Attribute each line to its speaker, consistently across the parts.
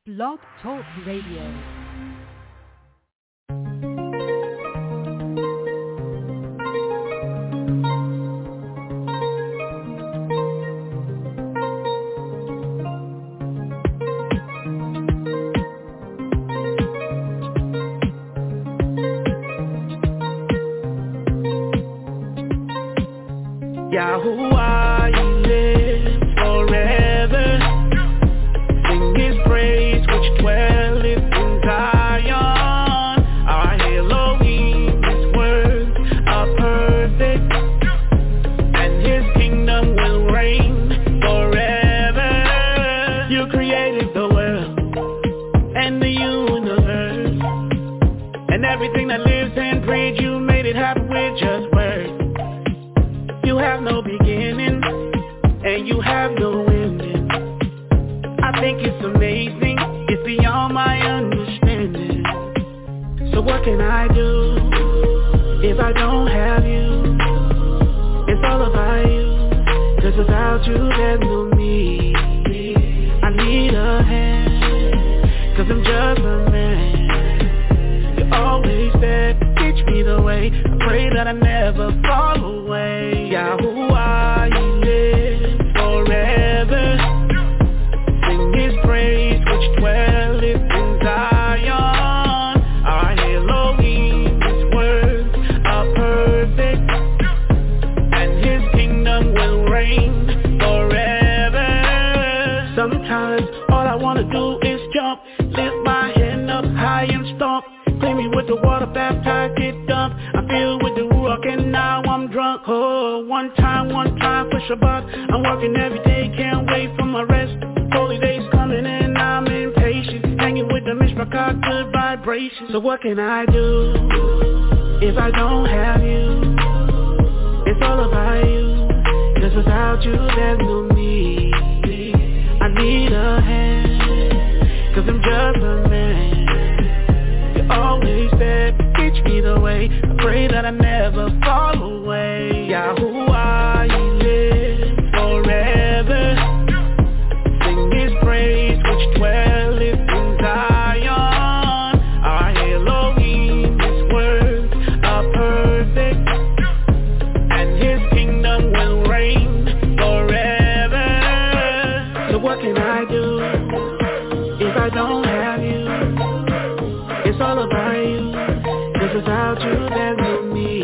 Speaker 1: Blog Talk Radio.
Speaker 2: Yahuwah, He lives forever. Sing His praise, which dwelleth in Zion. Our Elohim, His words are perfect, and His kingdom will reign forever. You created the world and the universe, and everything that lives and breathes. You made it happen with just words. You have no beginning, and you have no ending. I think it's amazing, it's beyond my understanding. So what can I do if I don't have you? It's all about you, 'cause without you there's no me. I need a hand, 'cause I'm just a man. You're always there, teach me the way. I pray that I never fall away. Yahuwah, He lives forever. Sing His praise, which dwelleth in Zion. Our Elohim, His words are perfect, and His kingdom will reign forever. Sometimes all I wanna do is jump, lift my hand up high and stomp. Clean me with the water, baptize, get dumped. I feel with the Ruach and now I'm drunk. Oh, one time for Shabbat. I'm working every day, can't wait for my rest. Holy days coming and I'm impatient. Hanging with the Mishpachah, good vibrations. So what can I do if I don't have you? It's all about you, 'cause without you there's no me. I need a hand, 'cause I'm just a man. Always there, teach me the way. I pray that I never fall away. Yahuwah, He lives forever. Sing His praise, which dwelleth in Zion. Our Elohim, His words are perfect, and His kingdom will reign forever. So what can I do if I don't have you? It's all about you, 'cause without you there's no me.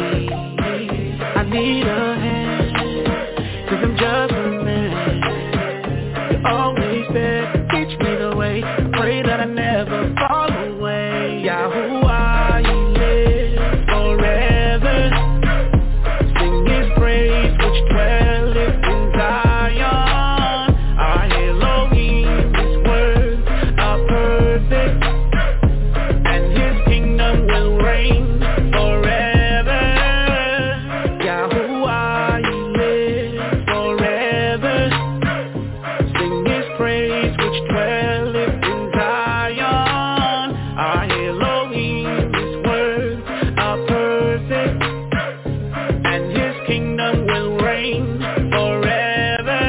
Speaker 2: I need a hand, 'cause I'm just a man. You're always there, teach me the way. I pray that I never fall away. Yahuwah, He lives forever. Sing His praise, which dwelleth in Zion. Our Elohim, His words are perfect, will reign forever. Yahuwah, He lives forever. Sing His praise, which dwelleth in Zion. Our Elohim, His words are perfect, and His kingdom will reign forever.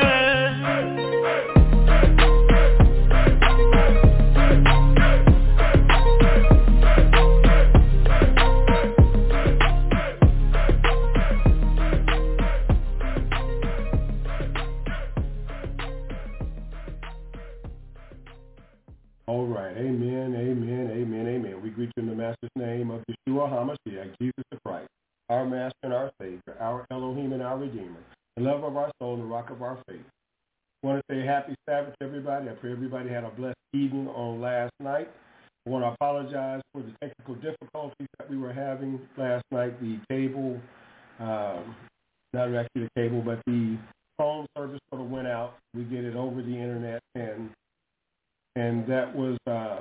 Speaker 3: All right. Amen, amen, amen, amen. We greet you in the Master's name of Yeshua HaMashiach, Jesus the Christ, our Master and our Savior, our Elohim and our Redeemer, the love of our soul and the rock of our faith. I want to say happy Sabbath to everybody. I pray everybody had a blessed evening on last night. I want to apologize for the technical difficulties that we were having last night. The cable, not actually the cable, but the phone service sort of went out. We did it over the internet, and that was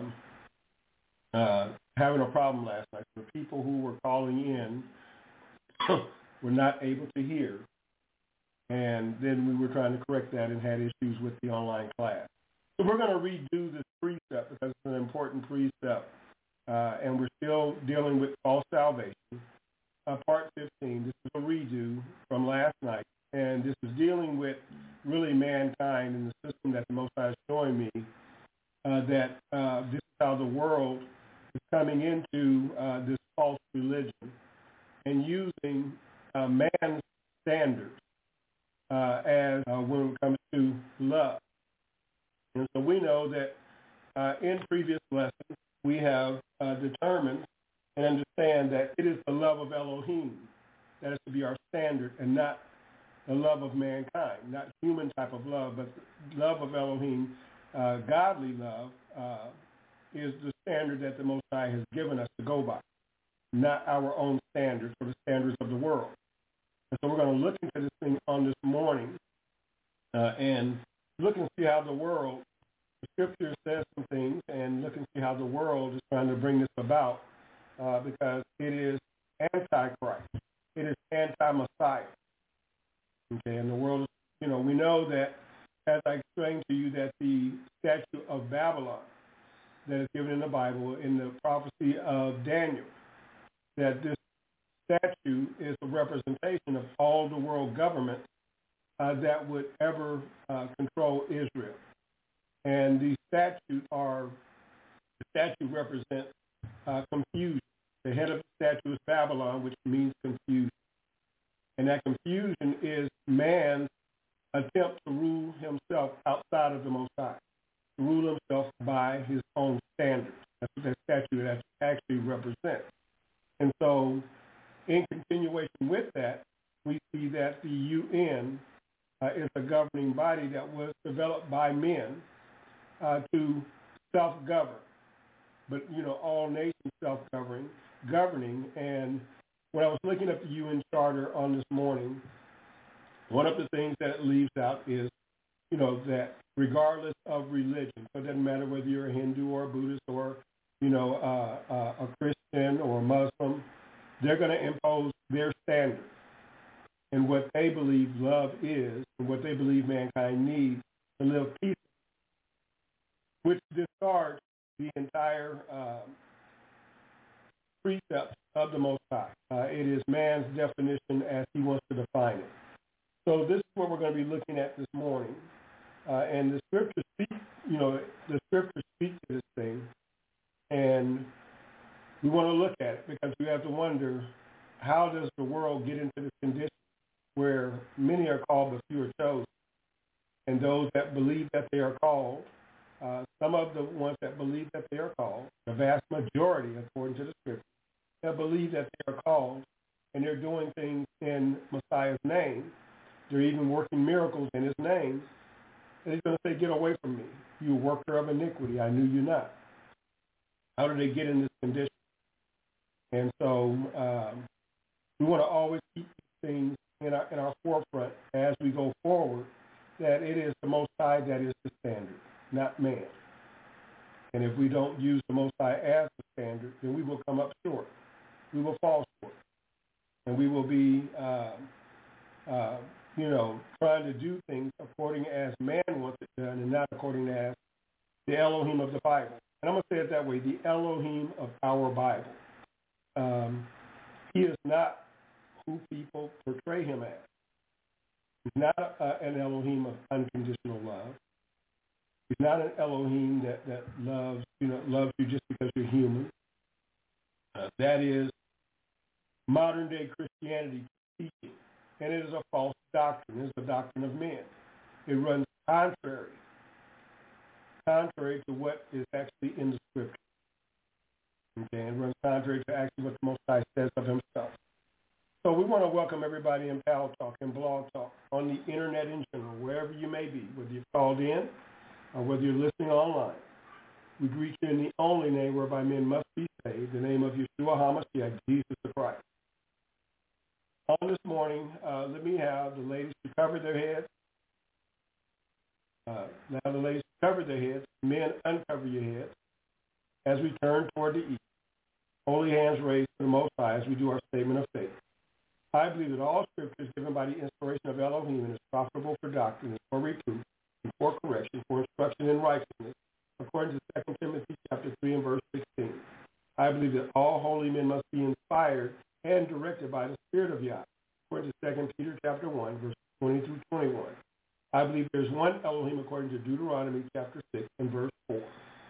Speaker 3: having a problem last night. The people who were calling in were not able to hear, and then we were trying to correct that and had issues with the online class. So we're going to redo this precept because it's an important precept, and we're still dealing with false salvation. Part 15, this is a redo from last night, and this is dealing with really mankind and the system that the Most High is showing me that this is how the world is coming into this false religion and using man's standards as when it comes to love. And so we know that in previous lessons we have determined and understand that it is the love of Elohim that is to be our standard and not the love of mankind, not human type of love, but the love of Elohim, godly love, is the standard that the Most High has given us to go by, not our own standards or the standards of the world. And so we're going to look into this thing on this morning and look and see how the world, the Scripture says some things, and look and see how the world is trying to bring this about because it is anti-Christ. It is anti-Messiah. Okay, and the world, we know that, as I explained to you, that the statue of Babylon that is given in the Bible, in the prophecy of Daniel, that this statue is a representation of all the world governments that would ever control Israel. And these statutes represent confusion. The head of the statue is Babylon, which means confusion. And that confusion is man's attempt to rule himself outside of the Most High, to rule himself by his own standards. That's what that statue actually represents. And so in continuation with that, we see that the UN is a governing body that was developed by men to self-govern. But, all nations governing. And when I was looking at the UN Charter on this morning, one of the things that it leaves out is, that regardless of religion, so it doesn't matter whether you're a Hindu or a Buddhist or, a Christian or a Muslim, they're going to impose their standards and what they believe love is and what they believe mankind needs to live peacefully, which discards the entire precept of the Most High. It is man's definition as he wants to define it. So this is what we're going to be looking at this morning. And the scriptures speak to this thing. And we want to look at it because we have to wonder, how does the world get into this condition where many are called but few are chosen? And those that believe that they are called, some of the ones that believe that they are called, the vast majority, according to the scripture, that believe that they are called, and they're doing things in Messiah's name. They're even working miracles in his name. And he's going to say, get away from me, you worker of iniquity. I knew you not. How do they get in this condition? And so we want to always keep these things in our forefront as we go forward, that it is the Most High that is the standard, not man. And if we don't use the Most High as the standard, then we will come up short. We will fall short. And we will be, trying to do things according as man wants it done and not according as the Elohim of the Bible. And I'm going to say it that way, the Elohim of our Bible. He is not who people portray him as. He's not an Elohim of unconditional love. He's not an Elohim that loves you just because you're human. That is modern day Christianity teaching, and it is a false doctrine. It is the doctrine of men. It runs contrary to what is actually in the scripture. Okay, it runs contrary to actually what the Most High says of himself. So we want to welcome everybody in Pal Talk and Blog Talk, on the internet in general, wherever you may be, whether you've called in or whether you're listening online. We greet you in the only name whereby men must be saved, the name of Yeshua HaMashiach, Jesus the Christ. On this morning, let me have the ladies to cover their heads. Now the ladies cover their heads. Men, uncover your heads as we turn toward the east. Holy hands raised to the Most High as we do our statement of faith. I believe that all scripture is given by the inspiration of Elohim and is profitable for doctrine, for reproof, and for correction, for instruction in righteousness, according to 2 Timothy chapter 3 and verse 16. I believe that all holy men must be inspired and directed by the Spirit of Yah, according to 2 Peter chapter 1, verse 20 through 21. I believe there's one Elohim according to Deuteronomy chapter 6 and verse 4.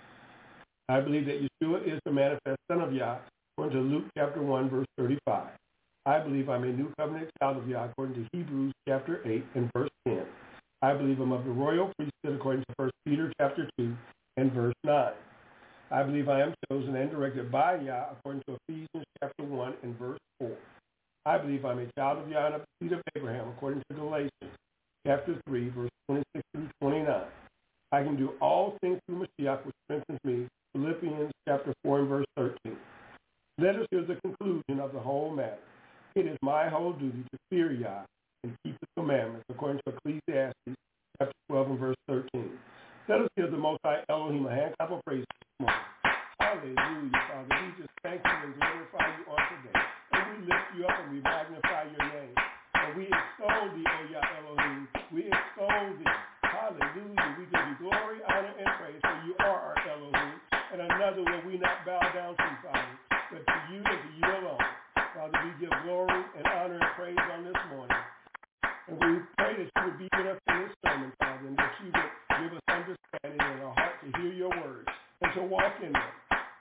Speaker 3: I believe that Yeshua is the manifest Son of Yah, according to Luke chapter 1, verse 35. I believe I'm a new covenant child of Yah, according to Hebrews chapter 8 and verse 10. I believe I'm of the royal priesthood, according to 1 Peter chapter 2 and verse 9. I believe I am chosen and directed by Yah, according to Ephesians chapter 1 and verse 4. I believe I'm a child of Yah and of the seed of Abraham, according to Galatians chapter 3, verse 26 through 29. I can do all things through Mashiach, which strengthens me, Philippians chapter 4 and verse 13. Let us hear the conclusion of the whole matter. It is my whole duty to fear Yah and keep the commandments, according to Ecclesiastes chapter 12 and verse 13. Let us hear the Most High Elohim a hand clap of praise this morning. Hallelujah, Father. We just thank you and glorify you on today. And we lift you up and we magnify your name. And we extol thee, O Yah Elohim. We extol thee. Hallelujah. We give you glory, honor, and praise, for you are our Elohim. And another will we not bow down to, Father, but to you and to you alone. Father, we give glory and honor and praise on this morning. And we pray that you would be with us in this sermon, Father, and that you would give us understanding and a heart to hear your words and to walk in them.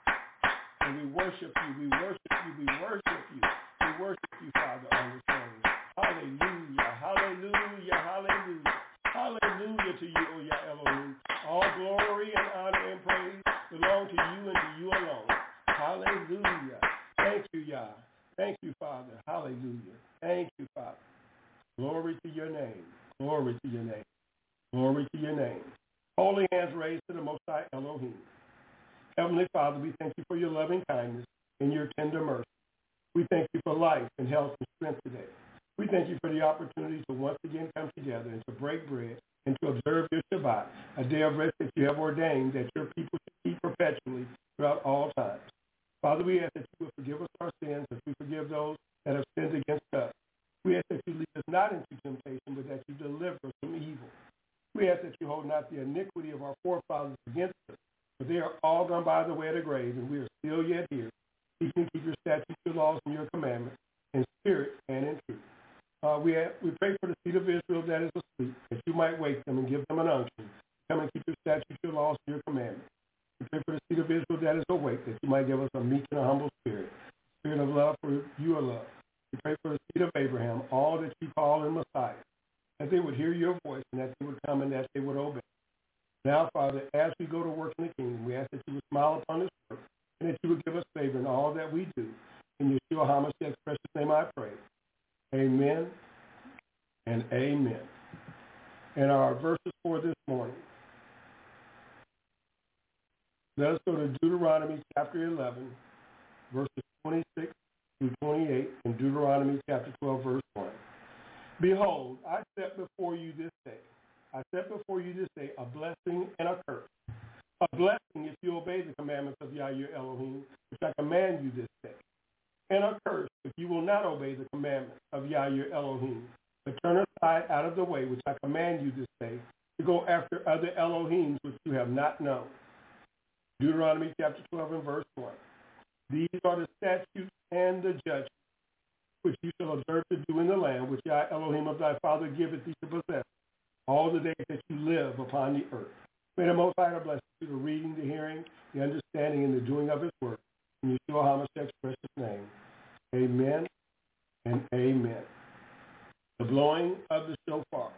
Speaker 3: And we worship you, we worship you, we worship you. We worship you, Father, on this morning. Hallelujah, hallelujah, hallelujah. Hallelujah to you, O Yah Elohim. All glory and honor and praise belong to you and to you alone. Hallelujah. Thank you, Yah. Thank you, Father. Hallelujah. Thank you, Father. Glory to your name. Glory to your name. Glory to your name. Holy hands raised to the Most High Elohim. Heavenly Father, we thank you for your loving kindness and your tender mercy. We thank you for life and health and strength today. We thank you for the opportunity to once again come together and to break bread and to observe your Shabbat, a day of rest that you have ordained that your people should keep perpetually throughout all times. Father, we ask that you will forgive us our sins as we forgive those that have sinned against us. We ask that you lead us not into temptation, but that you deliver us from evil. We ask that you hold not the iniquity of our forefathers against us, for they are all gone by the way of the grave, and we are still yet here. You can keep your statutes, your laws, and your commandments in spirit and in truth. We pray for the seed of Israel that is asleep, that you might wake them and give them an unction. Come and keep your statutes, your laws, and your commandments. We pray for the seed of Israel that is awake, that you might give us a meek and a humble spirit of love, for you are love. We pray for the seed of Abraham, all that you call in Messiah, that they would hear your voice and that they would come and that they would obey. Now, Father, as we go to work in the kingdom, we ask that you would smile upon this work and that you would give us favor in all that we do. In Yeshua HaMashiach's precious name I pray. Amen and amen. And our verses for this morning. Let us go to Deuteronomy chapter 11, verses 26 through 28, and Deuteronomy chapter 12, verse 1. Behold, I set before you this day. I set before you this day a blessing and a curse. A blessing if you obey the commandments of Yah your Elohim, which I command you this day. And a curse if you will not obey the commandments of Yah your Elohim, but turn aside out of the way which I command you this day, to go after other Elohims which you have not known. Deuteronomy chapter 12 and verse 1. These are the statutes and the judgments which you shall observe to do in the land which Yah Elohim of thy father giveth thee to possess all the days that you live upon the earth. May the Most High bless you, the reading, the hearing, the understanding, and the doing of his word. In Yeshua HaMashiach's precious name. Amen and amen. The blowing of the shofar.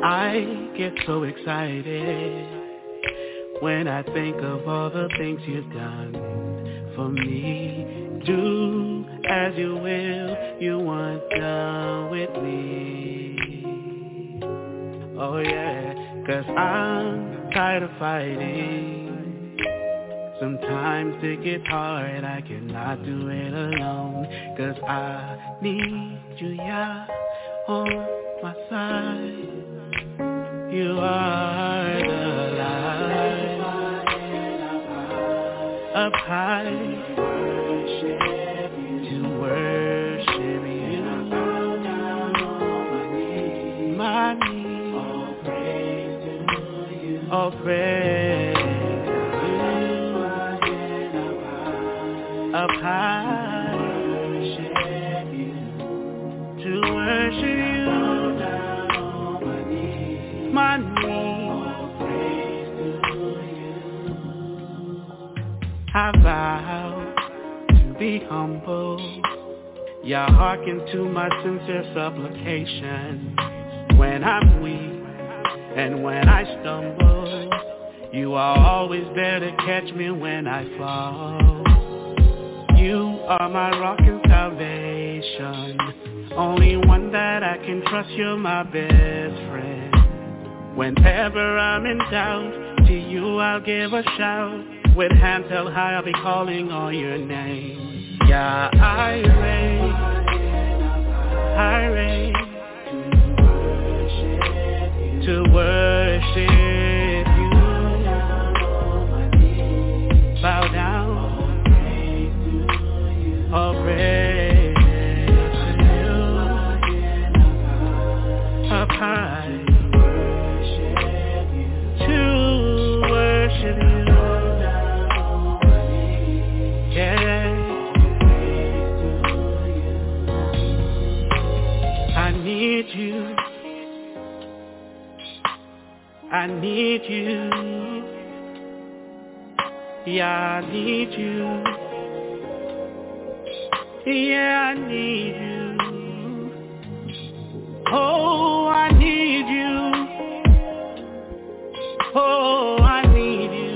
Speaker 2: I get so excited when I think of all the things you've done for me. Do as you will, you want done with me. Oh yeah, 'cause I'm tired of fighting. Sometimes it gets hard, I cannot do it alone. 'Cause I need you, yeah, on my side. You are the light up high to worship you. My need, all praise to you. Up high to worship you. My need, I vow to be humble. Yeah, hearken to my sincere supplication. When I'm weak and when I stumble, you are always there to catch me when I fall. You are my rock and salvation, only one that I can trust. You're my best friend. Whenever I'm in doubt, to you I'll give a shout. With hands held high, I'll be calling on your name. Yeah, I raise to worship you. Bow down, all praise to you. Up high to worship you. Yeah, I need you. I need you. Yeah, I need you. Yeah, I need you. Oh, I need you. Oh, I need you.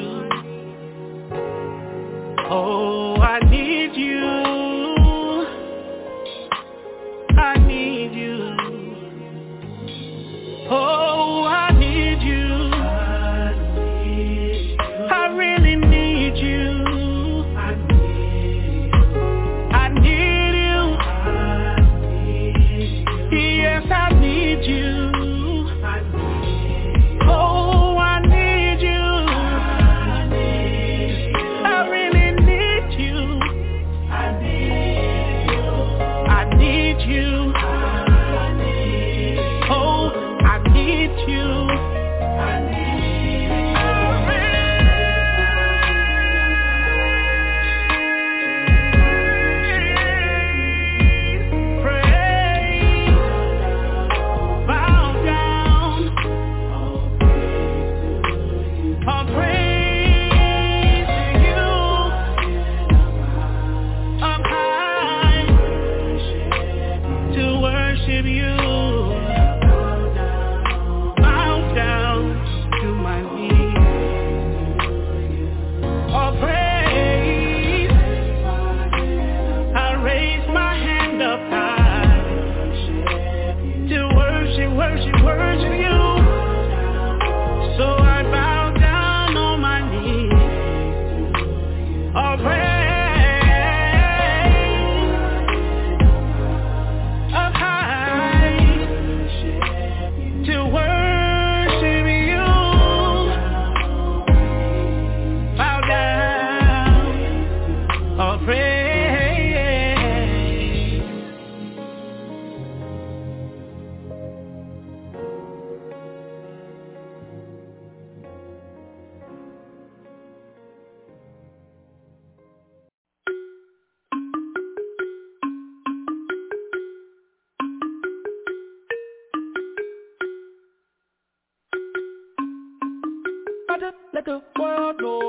Speaker 2: Oh, I need you. I need you. Oh, I need you. I really need you. I need you. Yes, I need you. Oh, I need you. I really need you. I need you. Oh, I need you.
Speaker 4: Let the world know.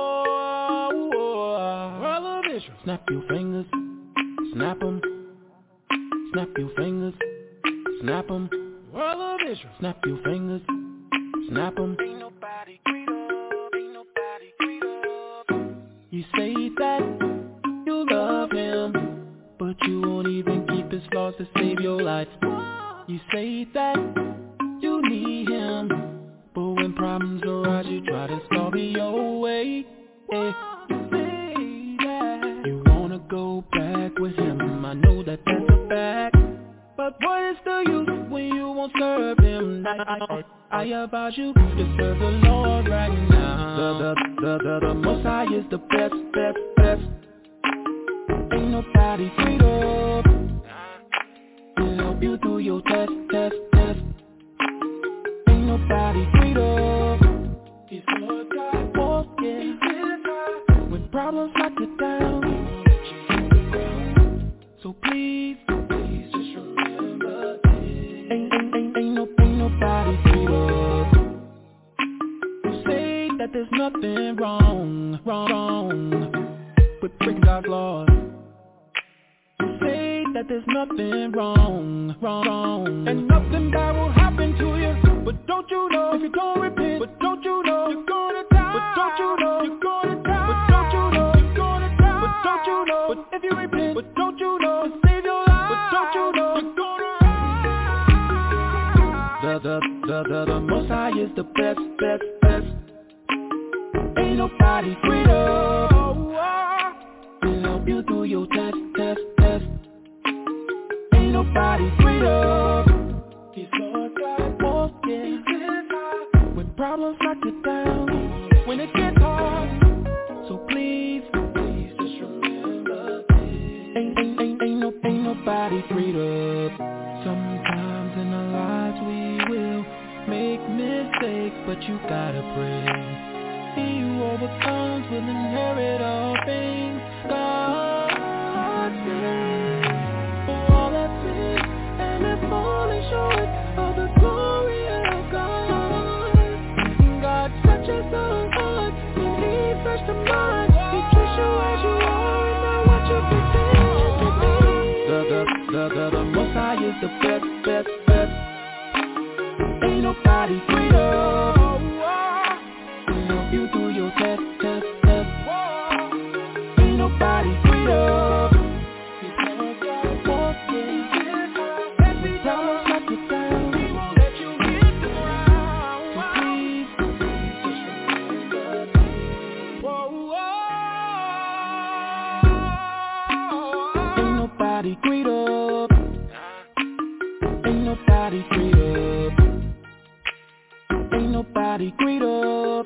Speaker 4: World of Israel. Snap your fingers, snap them. Snap your fingers, snap them. World of vision. Snap your fingers, snap them.
Speaker 2: Ain't nobody greater, ain't nobody greater.
Speaker 4: You say that you love him, but you won't even keep his flaws to save your life. You say that you need him, but when problems arise, you try to solve it your way. You say that you wanna go back with him. I know that that's a fact, but what is the use when you won't serve him? I advise you to serve the Lord right now. The Most High is the best, best, best. Ain't nobody greater. He'll help you through your test, test, test. Ain't nobody greater. He's Lord God, oh yeah. When problems knock you down, so please just remember this. Ain't nobody greater. You say that there's nothing wrong with breaking God's laws. You say that there's nothing wrong, and nothing bad will happen to you. But don't you know if you don't repent? But don't you know you're gonna die? But don't you know you're gonna die? But don't you know you're gonna die? But don't you know? But if you repent, but don't you know to save your life? But don't you know you're gonna rise? The Most High is the best, best, best. Ain't nobody greater. He'll help you through your test, test, test. Ain't nobody greater. He's Lord God, oh yeah. When problems knock you down, when it gets hard, so please just remember this. Ain't nobody greater. Sometimes in our lives we will make mistakes, but you gotta pray. He who overcomes will inherit all things. God saves for all that sin and have fallen short of the glory of God. God searches the heart and He searched the mind. He treats you as you are and not what you pretend to be. The Most High is the best, best, best. Ain't nobody greater. You through your test, test, test. Ain't nobody greater. He's Lord God, oh yeah. When problems knock you down, He won't let you hit the ground. So please, just remember this. Ain't nobody greater. Ain't nobody greater. Ain't nobody greater.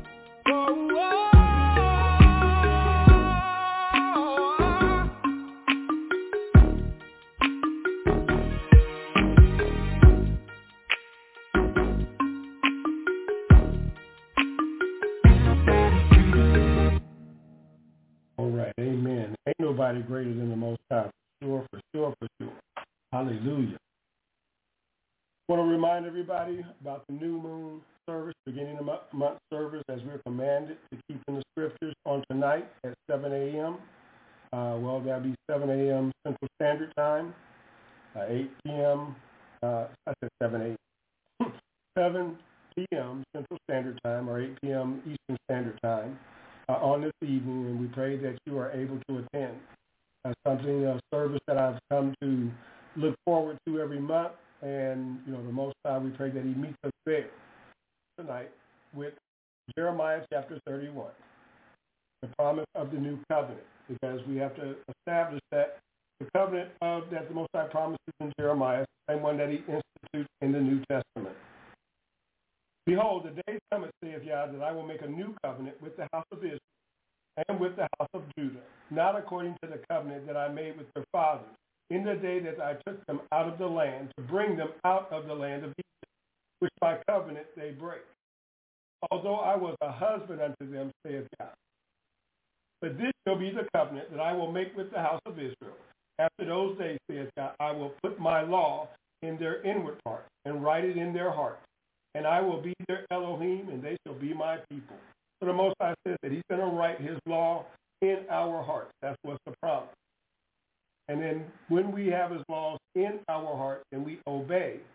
Speaker 3: All right, amen. Ain't nobody greater than the Most High, for sure. Hallelujah. I want to remind everybody about the new moon service, beginning of month service, as we're commanded to keep in the scriptures on tonight at 7 a.m. That'll be 7 a.m. Central Standard Time, 8 p.m. I said 7 a.m. 7 p.m. Central Standard Time or 8 p.m. Eastern Standard Time on this evening, and we pray that you are able to attend. A service that I've come to look forward to every month, and the Most High, we pray that He meets us there tonight with Jeremiah chapter 31, the promise of the new covenant, because we have to establish that the covenant that the Most High promises in Jeremiah is the same one that He institutes in the New Testament. Behold, the day cometh, saith Yah, that I will make a new covenant with the house of Israel and with the house of Judah, not according to the covenant that I made with their fathers in the day that I took them out of the land, to bring them out of the land of Egypt, which by covenant they break. Although I was a husband unto them, saith Yah. But this shall be the covenant that I will make with the house of Israel. After those days, saith Yah, I will put my law in their inward parts and write it in their hearts. And I will be their Elohim, and they shall be my people. So the Most High says that He's going to write His law in our hearts. That's what's the promise. And then when we have His laws in our hearts and we obey,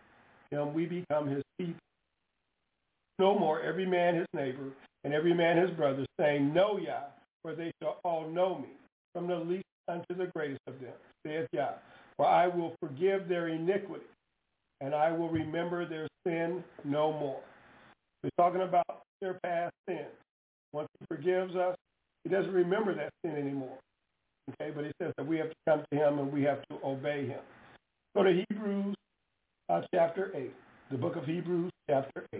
Speaker 3: him, we become his people. No more every man his neighbor and every man his brother, saying, Know Yah, for they shall all know me, from the least unto the greatest of them, saith Yah. For I will forgive their iniquity, and I will remember their sin no more. We're talking about their past sins. Once he forgives us, he doesn't remember that sin anymore. Okay, but he says that we have to come to him and we have to obey him. Go to Hebrews chapter 8, the book of Hebrews chapter 8.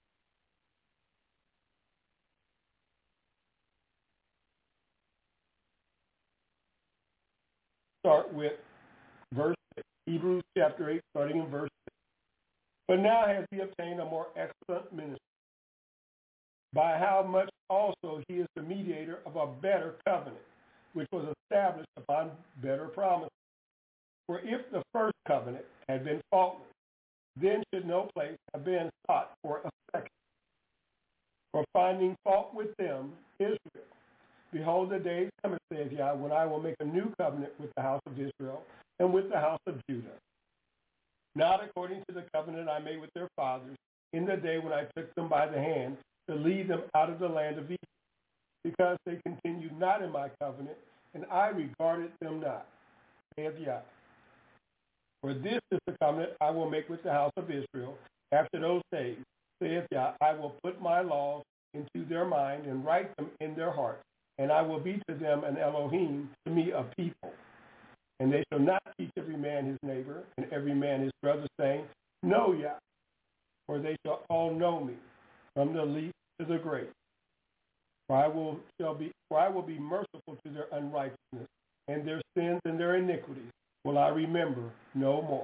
Speaker 3: Start with verse 6. Hebrews chapter 8, starting in verse 6. But now has he obtained a more excellent ministry, by how much also he is the mediator of a better covenant, which was established upon better promises. For if the first covenant had been faultless, then should no place have been sought for a second. For finding fault with them, Israel, behold, the days cometh, saith Yah, when I will make a new covenant with the house of Israel and with the house of Judah, not according to the covenant I made with their fathers in the day when I took them by the hand to lead them out of the land of Egypt, because they continued not in my covenant, and I regarded them not, saith Yah. For this is the covenant I will make with the house of Israel after those days, saith Yah. I will put my laws into their mind and write them in their hearts, and I will be to them an Elohim, to me a people. And they shall not teach every man his neighbor and every man his brother, saying, Know Yah, for they shall all know me, from the least to the great. For I will be merciful to their unrighteousness, and their sins and their iniquities will I remember no more.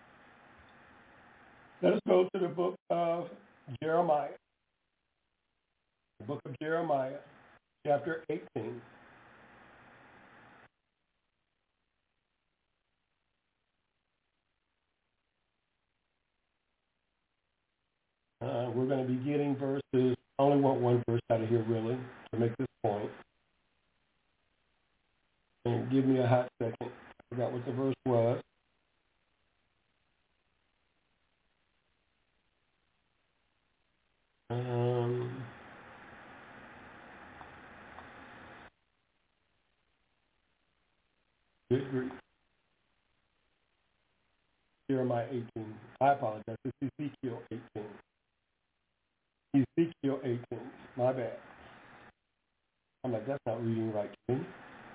Speaker 3: Let us go to the book of Jeremiah. The book of Jeremiah, chapter 18. We're going to be getting verses, I only want one verse out of here really to make this point. And give me a hot second. I forgot what the verse was. Good grief. Jeremiah 18. I apologize. It's Ezekiel 18. Ezekiel 18. My bad. I'm like, that's not reading right to me.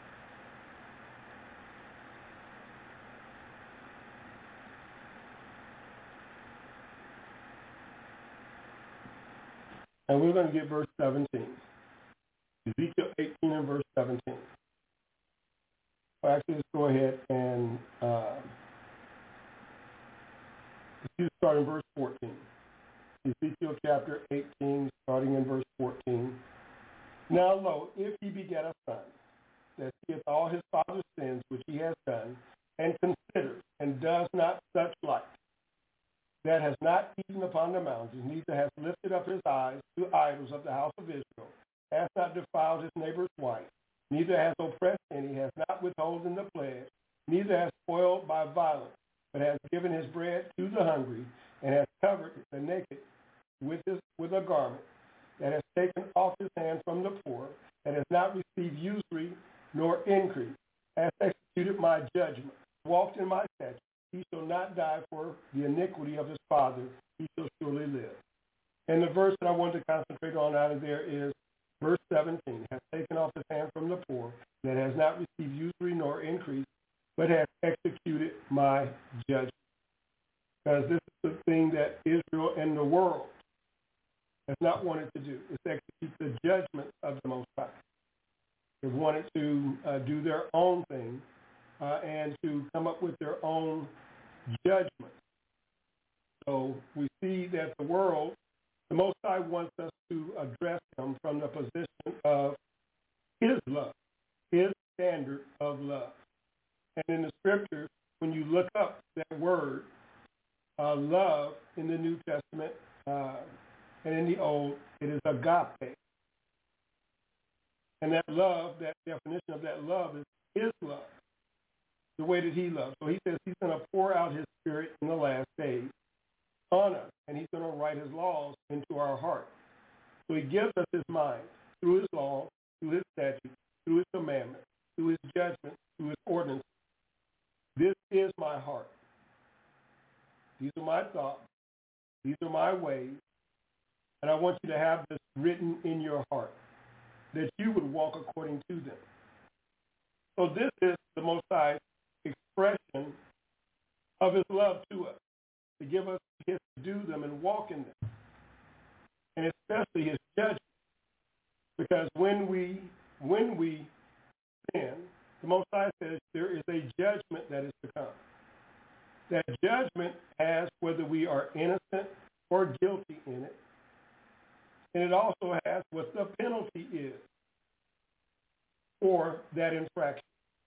Speaker 3: And we're going to get verse 17. Ezekiel 18 and verse 17. Well, actually, let's go ahead and start in verse 14. Ezekiel chapter 18, starting in verse 14. Now, lo, if he beget a son, that seeth all his father's sins which he has done, and considers, and does not such like, that has not eaten upon the mountains, neither has lifted up his eyes to idols of the house of Israel, has not defiled his neighbor's wife, neither has oppressed any, has not withholden the pledge, neither has spoiled by violence, but has given his bread to the hungry, and has covered the naked with a garment, that has taken off his hand from the poor, that has not received usury nor increase, has executed my judgment, walked in my statutes, he shall not die for the iniquity of his father, he shall surely live. And the verse that I wanted to concentrate on out of there is verse 17, has taken off his hand from the poor, that has not received usury nor increase, but has executed my judgment. Because this is the thing that Israel and the world has not wanted to do, is execute the judgment of the Most High. They've wanted to do their own thing and to come up with their own judgment. So we see that the world, the Most High wants us to address them from the position of his love, his standard of love. And in the scriptures, when you look up that word, love in the New Testament and in the Old, it is agape. And that love, that definition of that love is his love, the way that he loves. So he says he's going to pour out his spirit in the last days on us, and he's going to write his laws into our heart. So he gives us his mind through his law, through his statutes, through his commandments, through his judgments, through his ordinances. This is my heart. These are my thoughts. These are my ways. And I want you to have this written in your heart, that you would walk according to them. So this is the Most High's expression of his love to us, to give us his to do them and walk in them, and especially his judgment. Because when we sin, the Most High says there is a judgment that is to come. That judgment has whether we are innocent or guilty in it, and it also has what the penalty is for that infraction.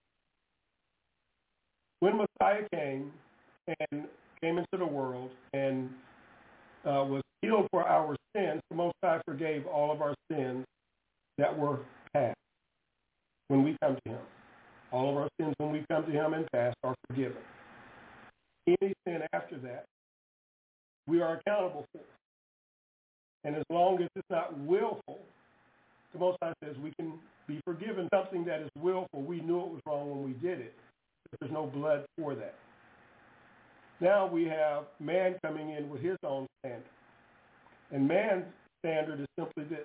Speaker 3: When Messiah came into the world and was killed for our sins, the Most High forgave all of our sins that were past when we come to him. All of our sins when we come to him and past are forgiven. Any sin after that, we are accountable for. And as long as it's not willful, the Most High says we can be forgiven. Something that is willful, we knew it was wrong when we did it, but there's no blood for that. Now we have man coming in with his own standard. And man's standard is simply this.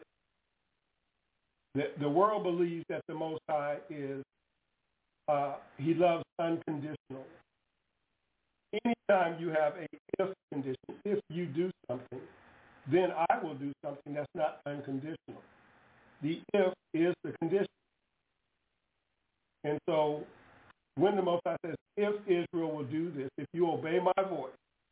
Speaker 3: The world believes that the Most High is, he loves unconditionally. Anytime you have a if condition, if you do something, then I will do something that's not unconditional. The if is the condition. And so when the Most High says, if Israel will do this, if you obey my voice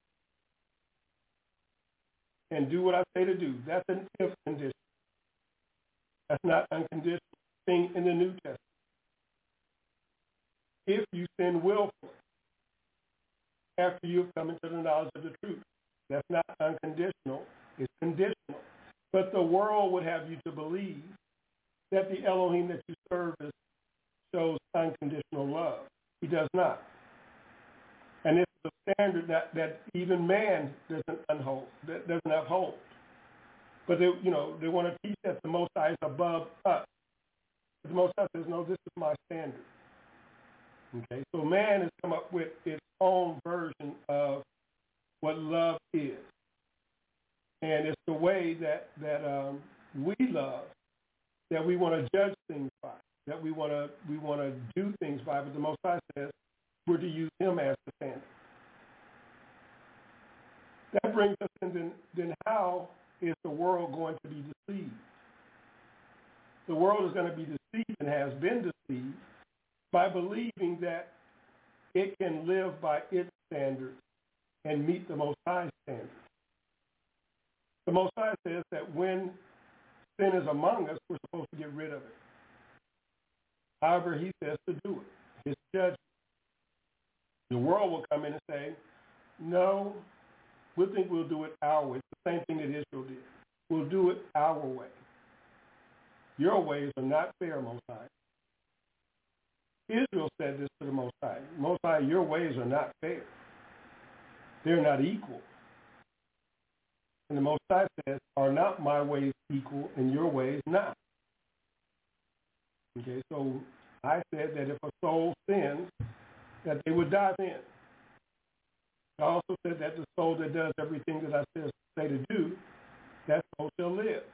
Speaker 3: and do what I say to do, that's an if condition. That's not unconditional thing in the New Testament. If you sin willfully after you've come into the knowledge of the truth, that's not unconditional, it's conditional. But the world would have you to believe that the Elohim that you serve shows unconditional love. He does not. And it's the standard that even man doesn't uphold. But they want to teach that the Most High is above us. But the Most High says, no, this is my standard. Okay, so man has come up with its own version of what love is. And it's the way that we love, that we want to judge things by, that we want to do things by. But the Most High says we're to use him as the standard. That brings us in, then how is the world going to be deceived? The world is going to be deceived and has been deceived by believing that it can live by its standards and meet the Most High standards. The Most High says that when sin is among us, we're supposed to get rid of it. However, he says to do it. His judgment. The world will come in and say, no, we think we'll do it our way. It's the same thing that Israel did. We'll do it our way. Your ways are not fair, Most High. Israel said this to the Most High. Most High, your ways are not fair. They're not equal. And the Most High says, are not my ways equal and your ways not? Okay, so I said that if a soul sins, that they would die then. I also said that the soul that does everything that I say to do, that soul shall live.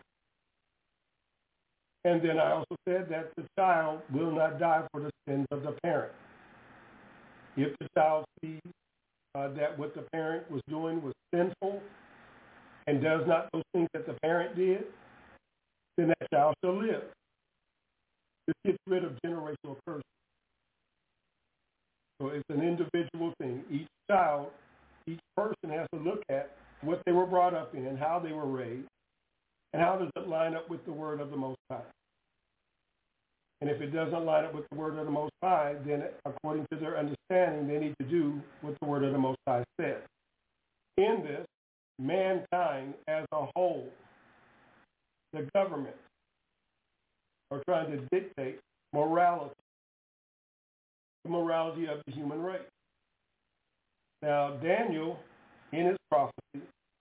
Speaker 3: And then I also said that the child will not die for the sins of the parent. If the child sees that what the parent was doing was sinful and does not those things that the parent did, then that child shall live. This gets rid of generational curses. So it's an individual thing. Each child, each person has to look at what they were brought up in, how they were raised, and how does it line up with the word of the Most High. And if it doesn't line up with the word of the Most High, then according to their understanding, they need to do what the word of the Most High says. In this, mankind as a whole, the government, are trying to dictate morality, the morality of the human race. Now, Daniel, in his prophecy,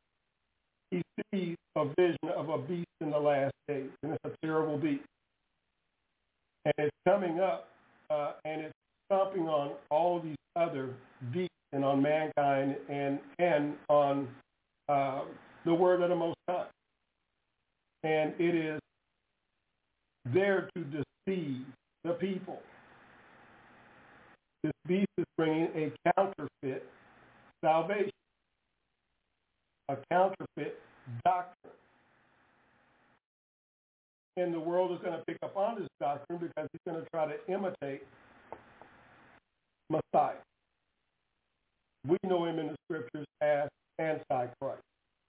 Speaker 3: he sees a vision of a beast in the last days, and it's a terrible beast. And it's coming up, and it's stomping on all these other beasts and on mankind and on the word of the Most High. And it is there to deceive the people. This beast is bringing a counterfeit salvation, a counterfeit doctrine. And the world is going to pick up on this doctrine because he's going to try to imitate Messiah. We know him in the scriptures as Antichrist,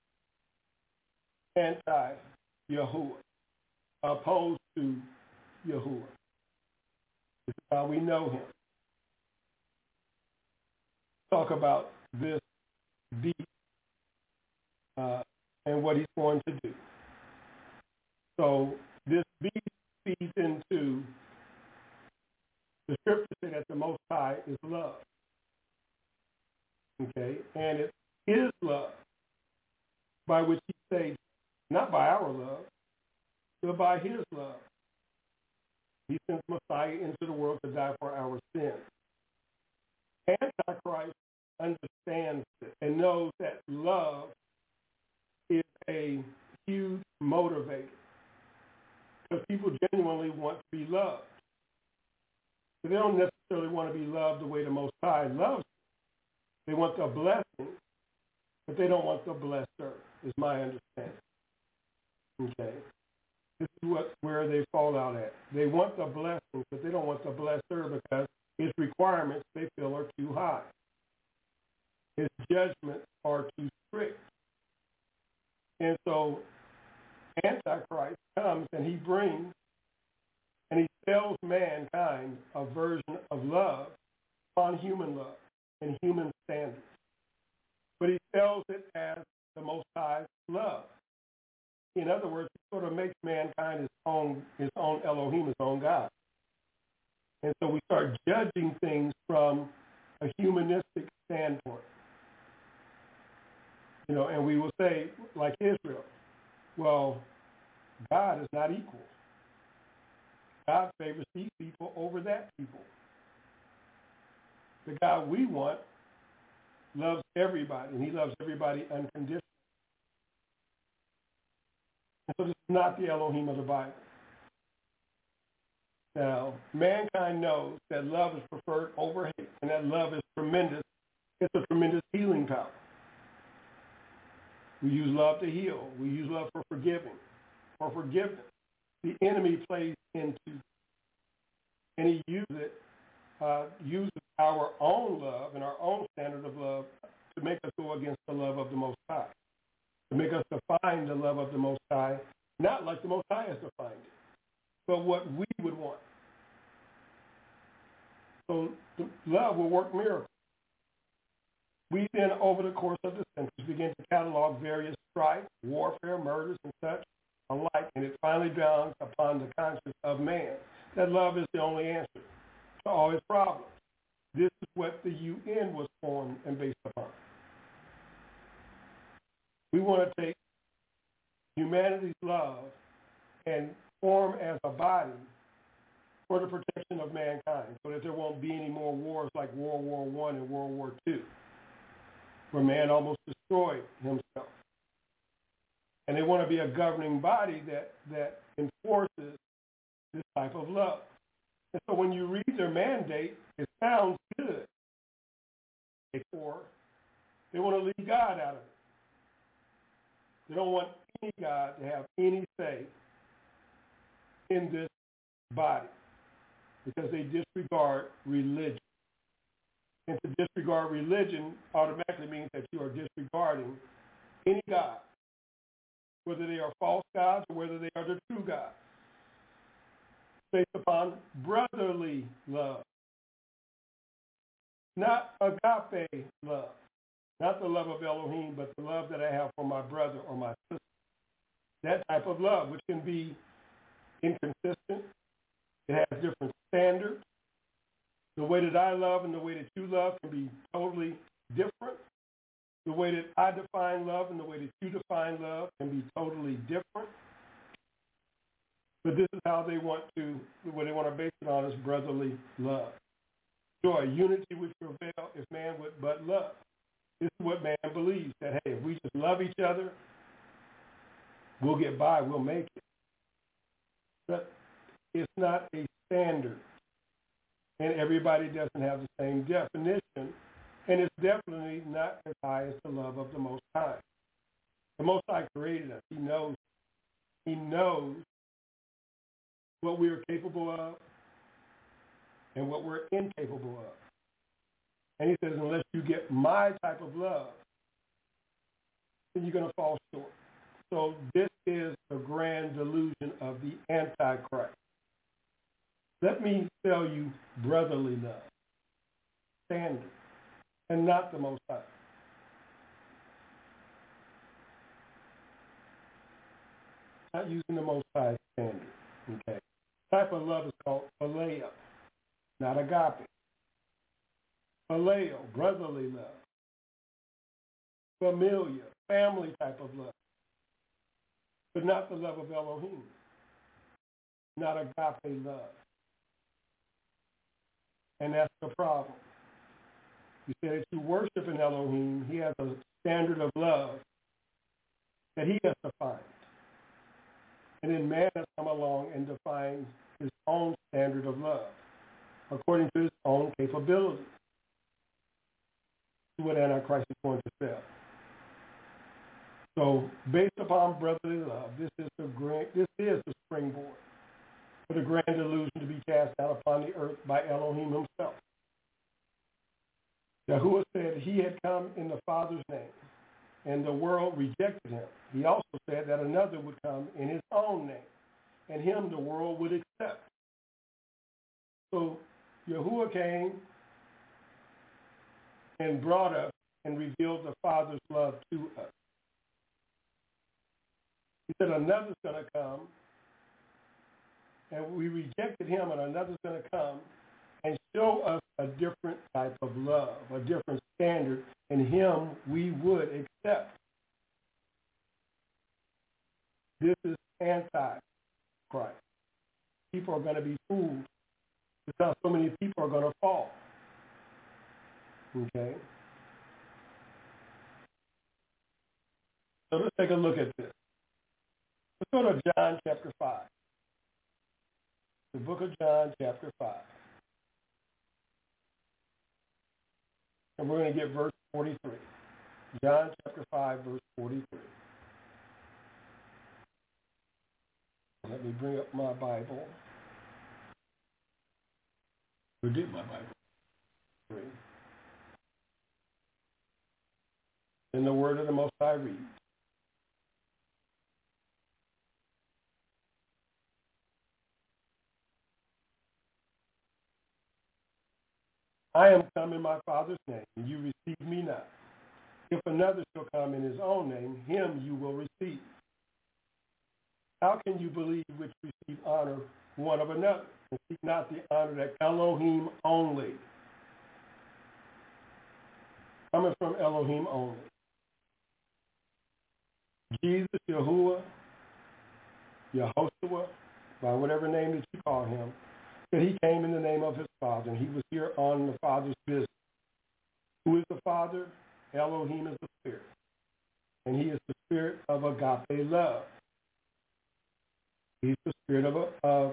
Speaker 3: anti-Yahuwah, opposed to Yahuwah. This is how we know him. Talk about this beast and what he's going to do. So this beast feeds into the scripture say that the Most High is love. Okay? And it's his love by which he saves, not by our love, but by his love. He sent Messiah into the world to die for our sins. Antichrist understands it and knows that love is a huge motivator because people genuinely want to be loved. But they don't necessarily want to be loved the way the Most High loves. They want the blessing, but they don't want the blesser, is my understanding. Okay? This is where they fall out at. They want the blessing, but they don't want the blesser because his requirements they feel are too high. His judgments are too strict. And so Antichrist comes and he brings and he tells mankind a version of love on human love and human standards. But he tells it as the Most High's love. In other words, he sort of makes mankind his own Elohim, his own God. And so we start judging things from a humanistic standpoint. You know, and we will say, like Israel, well, God is not equal. God favors these people over that people. The God we want loves everybody, and he loves everybody unconditionally. And so this is not the Elohim of the Bible. Now, mankind knows that love is preferred over hate, and that love is tremendous. It's a tremendous healing power. We use love to heal. We use love for forgiving, for forgiveness. The enemy plays into, and he uses our own love and our own standard of love to make us go against the love of the Most High, to make us define the love of the Most High, not like the Most High has defined it, but what we would want. So love will work miracles. We then, over the course of the centuries, begin to catalog various strife, warfare, murders, and such alike, and it finally dawns upon the conscience of man that love is the only answer to all his problems. This is what the UN was formed and based upon. We want to take humanity's love and form as a body for the protection of mankind so that there won't be any more wars like World War I and World War II, where man almost destroyed himself. And they want to be a governing body that enforces this type of love. And so when you read their mandate, it sounds good. They want to leave God out of it. They don't want any God to have any say in this body because they disregard religion. And to disregard religion automatically means that you are disregarding any God, whether they are false gods or whether they are the true God, based upon brotherly love, not agape love, not the love of Elohim, but the love that I have for my brother or my sister. That type of love, which can be inconsistent, it has different standards. The way that I love and the way that you love can be totally different. The way that I define love and the way that you define love can be totally different. But this is how they want to base it on is brotherly love. Joy, unity would prevail if man would but love. This is what man believes, that, hey, if we just love each other, we'll get by, we'll make it. But it's not a standard. And everybody doesn't have the same definition. And it's definitely not as high as the love of the Most High. The Most High created us. He knows what we are capable of and what we're incapable of. And he says, unless you get my type of love, then you're going to fall short. So this is the grand delusion of the Antichrist. Let me tell you brotherly love, standard, and not the Most High. Not using the Most High standard. Okay. Type of love is called phileo, not agape. Phileo, brotherly love. Familiar, family type of love. But not the love of Elohim. Not agape love. And that's the problem. You say that you worship an Elohim, he has a standard of love that he has defined. And then man has come along and defined his own standard of love according to his own capability. This is what Antichrist is going to sell. So based upon brotherly love, this is the springboard for the grand delusion to be cast out upon the earth by Elohim himself. Yahuwah said he had come in the Father's name, and the world rejected him. He also said that another would come in his own name, and him the world would accept. So Yahuwah came and brought us and revealed the Father's love to us. He said another's going to come, and we rejected him, and another's going to come and show us a different type of love, a different standard, and him we would accept. This is Antichrist. People are going to be fooled because so many people are going to fall. Okay? So let's take a look at this. Let's go to John chapter 5. The book of John chapter 5. And we're going to get verse 43. John chapter 5, verse 43. Let me bring up my Bible. Where did my Bible? In the word of the Most High reads, I am come in my Father's name, and you receive me not. If another shall come in his own name, him you will receive. How can you believe which receive honor one of another, and seek not the honor that Elohim only? Coming from Elohim only. Jesus, Yahuwah, Yehoshua, by whatever name that you call him, that he came in the name of his Father, and he was here on the Father's business. Who is the Father? Elohim is the Spirit. And he is the Spirit of agape love. He's the Spirit of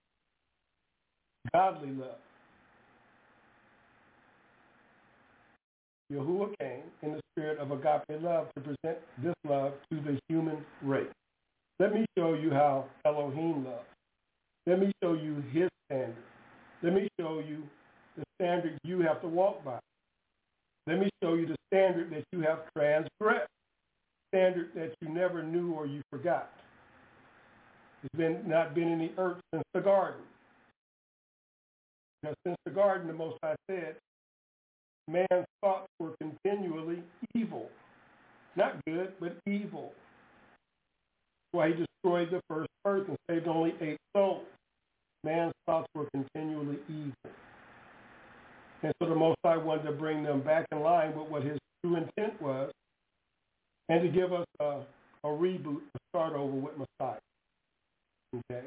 Speaker 3: godly love. Yahuwah came in the spirit of agape love to present this love to the human race. Let me show you how Elohim loves. Let me show you his standard. Let me show you the standard you have to walk by. Let me show you the standard that you have transgressed, standard that you never knew or you forgot. It's not been in the earth since the garden. Now, since the garden, the Most High said, man's thoughts were continually evil. Not good, but evil. That's why he destroyed the first earth and saved only 8 souls. Man's thoughts were continually evil. And so the Most High wanted to bring them back in line with what his true intent was, and to give us a reboot, a start over with Messiah. Okay?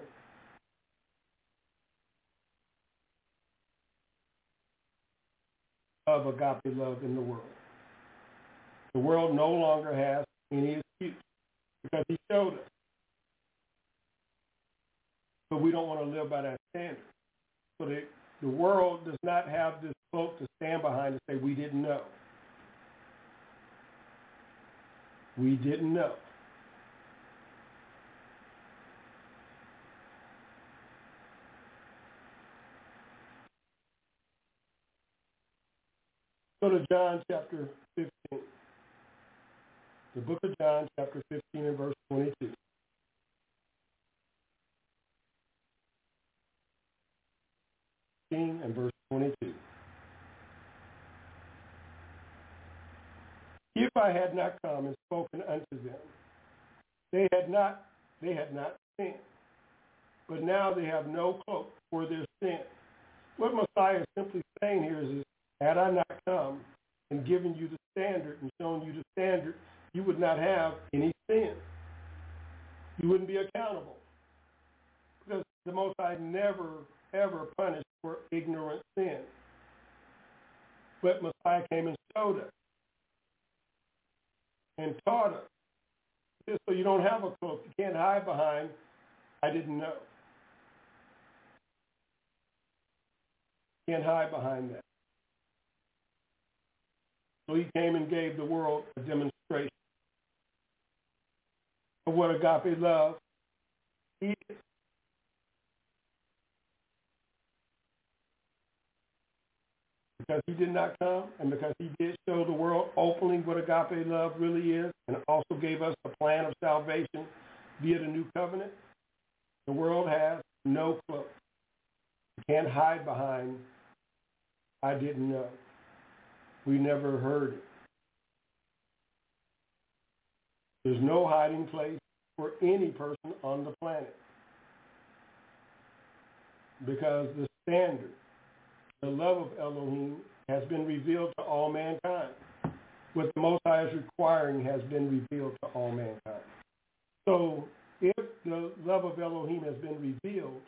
Speaker 3: Of agape love in the world. The world no longer has any excuse because he showed us. But we don't want to live by that standard. So the world does not have this cloak to stand behind and say, we didn't know. We didn't know. Go to John chapter 15. The book of John chapter 15 and verse 22. And verse 22. If I had not come and spoken unto them, they had not sinned. But now they have no cloak for their sin. What Messiah is simply saying here is, had I not come and given you the standard and shown you the standard, you would not have any sin. You wouldn't be accountable. Because the Most High never, ever punished for ignorant sin. But Messiah came and showed us and taught us. Just so you don't have a cloak. You can't hide behind, I didn't know. You can't hide behind that. So he came and gave the world a demonstration of what agape love is. Because he did not come and because he did show the world openly what agape love really is and also gave us the plan of salvation via the new covenant, the world has no cloak. You can't hide behind, I didn't know. We never heard it. There's no hiding place for any person on the planet because the standard, the love of Elohim, has been revealed to all mankind. What the Most High is requiring has been revealed to all mankind. So if the love of Elohim has been revealed,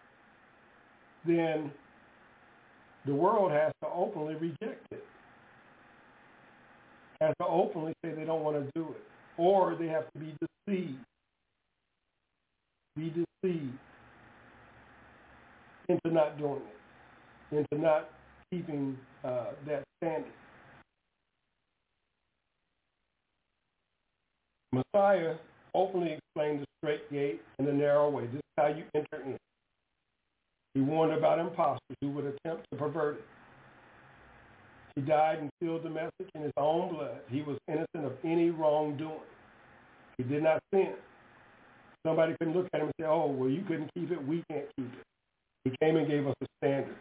Speaker 3: then the world has to openly reject it. Has to openly say they don't want to do it. Or they have to be deceived. Be deceived into not doing it. Into not keeping that standard. Messiah openly explained the straight gate and the narrow way. This is how you enter in. He warned about impostors who would attempt to pervert it. He died and sealed the message in his own blood. He was innocent of any wrongdoing. He did not sin. Somebody couldn't look at him and say, oh, well, you couldn't keep it, we can't keep it. He came and gave us a standard.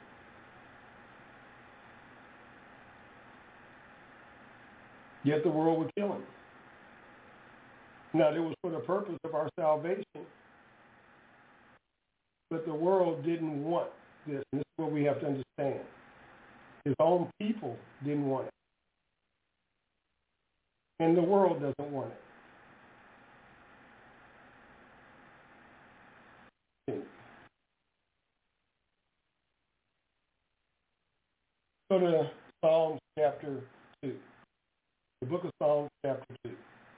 Speaker 3: Yet the world would kill him. Now, it was for the purpose of our salvation, but the world didn't want this, and this is what we have to understand. His own people didn't want it. And the world doesn't want it. Go to Psalms chapter 2. The book of Psalms chapter 2.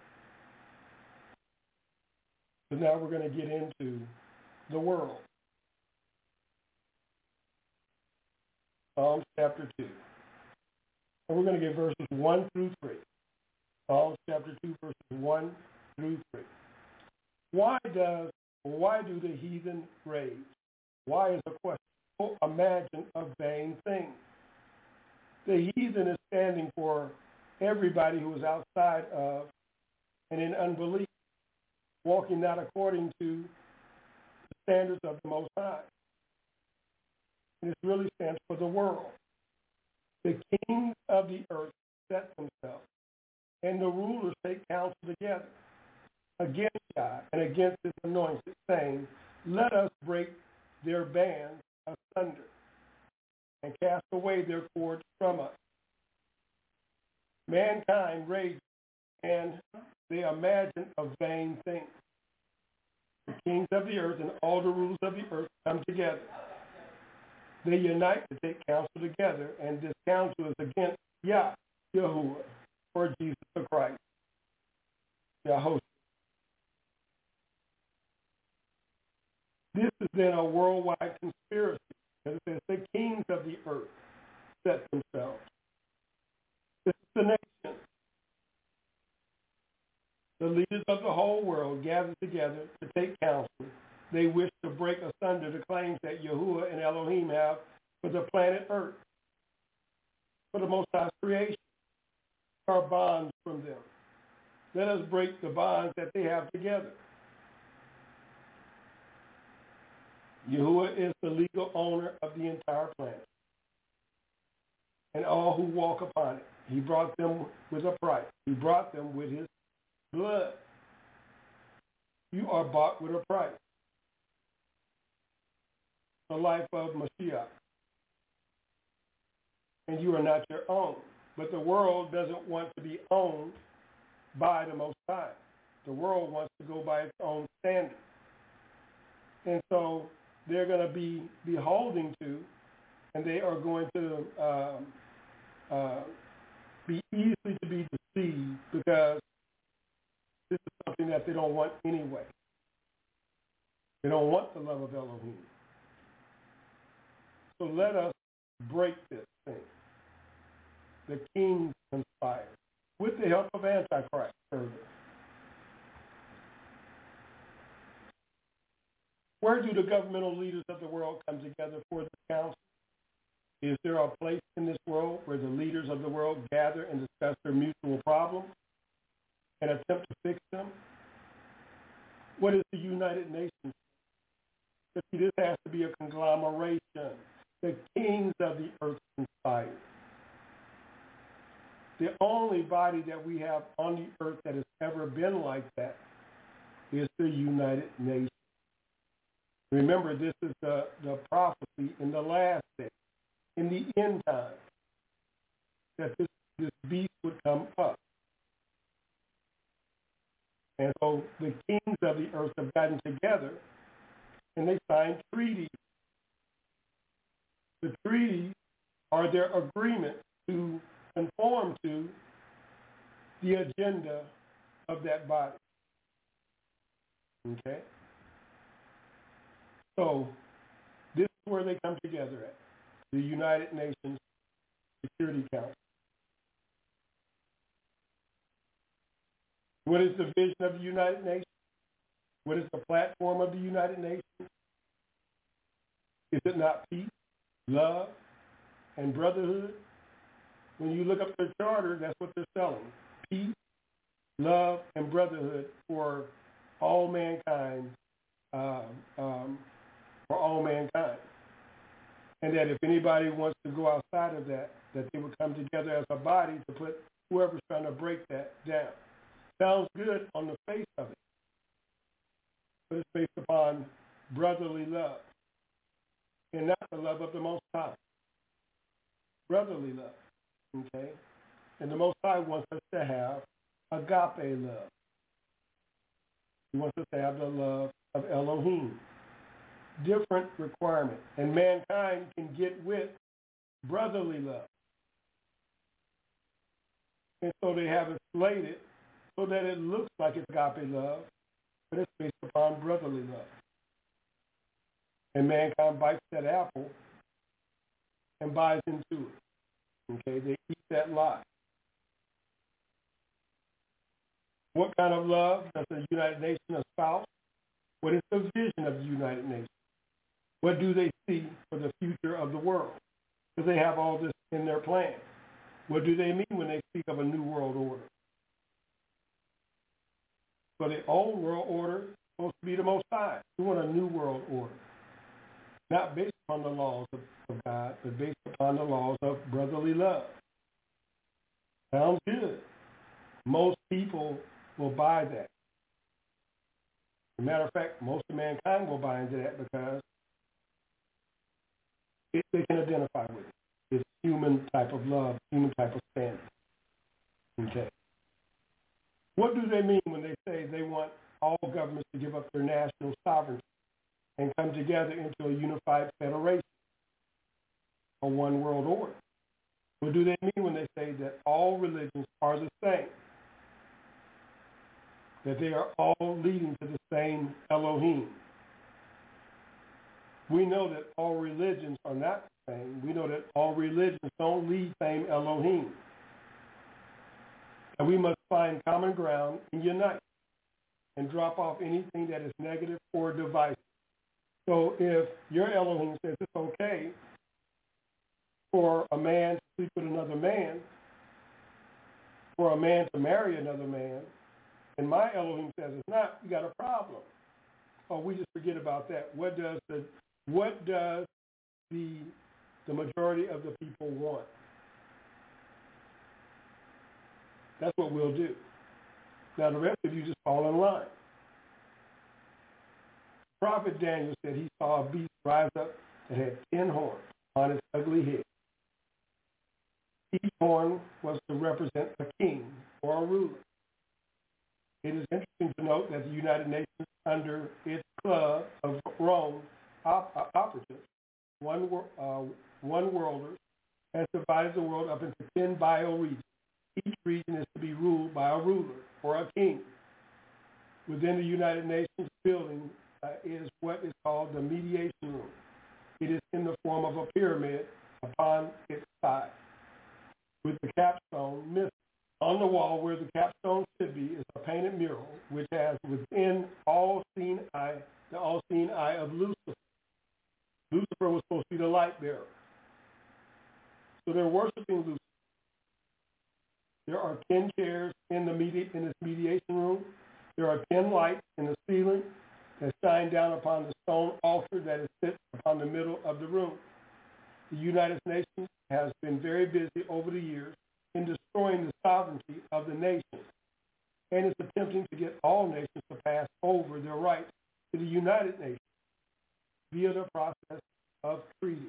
Speaker 3: So now we're going to get into the world. Psalms chapter 2. And we're going to get verses 1 through 3. Psalms chapter 2, verses 1 through 3. Why do the heathen rage? Why is the question? Oh, imagine a vain thing. The heathen is standing for everybody who is outside of and in unbelief, walking not according to the standards of the Most High. And it really stands for the world. The kings of the earth set themselves, and the rulers take counsel together against God and against his anointed, saying, let us break their bands asunder and cast away their cords from us. Mankind rages and they imagine a vain thing. The kings of the earth and all the rulers of the earth come together. They unite to take counsel together, and this counsel is against Yahuwah, or Jesus the Christ, Yahushua. This is then a worldwide conspiracy, because it says the kings of the earth set themselves. This is the nation. The leaders of the whole world gather together to take counsel. They wish to break asunder the claims that Yahuwah and Elohim have for the planet Earth, for the Most High's creation, our bonds from them. Let us break the bonds that they have together. Yahuwah is the legal owner of the entire planet and all who walk upon it. He brought them with a price. He brought them with his blood. You are bought with a price. The life of Mashiach. And you are not your own. But the world doesn't want to be owned by the Most High. The world wants to go by its own standards. And so they're going to be beholding to, and they are going to be easily to be deceived, because this is something that they don't want anyway. They don't want the love of Elohim. So let us break this thing. The kings conspire with the help of Antichrist further. Where do the governmental leaders of the world come together for this council? Is there a place in this world where the leaders of the world gather and discuss their mutual problems and attempt to fix them? What is the United Nations? But see, this has to be a conglomeration. The kings of the earth conspire. The only body that we have on the earth that has ever been like that is the United Nations. Remember, this is the prophecy in the last day, in the end time, that this beast would come up. And so the kings of the earth have gotten together and they signed treaties. The treaties are their agreement to conform to the agenda of that body. Okay? So this is where they come together at, the United Nations Security Council. What is the vision of the United Nations? What is the platform of the United Nations? Is it not peace, love, and brotherhood? When you look up their charter, that's what they're selling. Peace, love, and brotherhood for all mankind, And that if anybody wants to go outside of that, that they would come together as a body to put whoever's trying to break that down. Sounds good on the face of it, but it's based upon brotherly love and not the love of the Most High. Brotherly love, okay? And the Most High wants us to have agape love. He wants us to have the love of Elohim. Different requirement. And mankind can get with brotherly love. And so they have it slated so that it looks like it's agape love, but it's based upon brotherly love. And mankind bites that apple and buys into it. Okay, they eat that lie. What kind of love does the United Nations espouse? What is the vision of the United Nations? What do they see for the future of the world? Because they have all this in their plan. What do they mean when they speak of a new world order? So the old world order is supposed to be the Most High. We want a new world order. Not based upon the laws of God, but based upon the laws of brotherly love. Sounds good. Most people will buy that. As a matter of fact, most of mankind will buy into that because they can identify with it. It's human type of love, human type of standard. Okay. What do they mean when they say they want all governments to give up their national sovereignty and come together into a unified federation, a one world order? What do they mean when they say that all religions are the same, that they are all leading to the same Elohim? We know that all religions are not the same. We know that all religions don't lead the same Elohim. And we must find common ground and unite and drop off anything that is negative or divisive. So if your Elohim says it's okay for a man to sleep with another man, for a man to marry another man, and my Elohim says it's not, you got a problem. Oh, we just forget about that. What does the majority of the people want? That's what we'll do. Now the rest of you just fall in line. Prophet Daniel said he saw a beast rise up that had 10 horns on its ugly head. Each horn was to represent a king or a ruler. It is interesting to note that the United Nations, under its club of Rome operatives, one worlders, has divided the world up into 10 bioregions. Each region is to be ruled by a ruler or a king. Within the United Nations building is what is called the mediation room. It is in the form of a pyramid upon its side, with the capstone missing. On the wall where the capstone should be is a painted mural which has within the all-seeing eye of Lucifer. Lucifer was supposed to be the light bearer. So they're worshiping Lucifer. There are 10 chairs in this mediation room. There are 10 lights in the ceiling that shine down upon the stone altar that is set upon the middle of the room. The United Nations has been very busy over the years in destroying the sovereignty of the nations and is attempting to get all nations to pass over their rights to the United Nations via the process of treaty.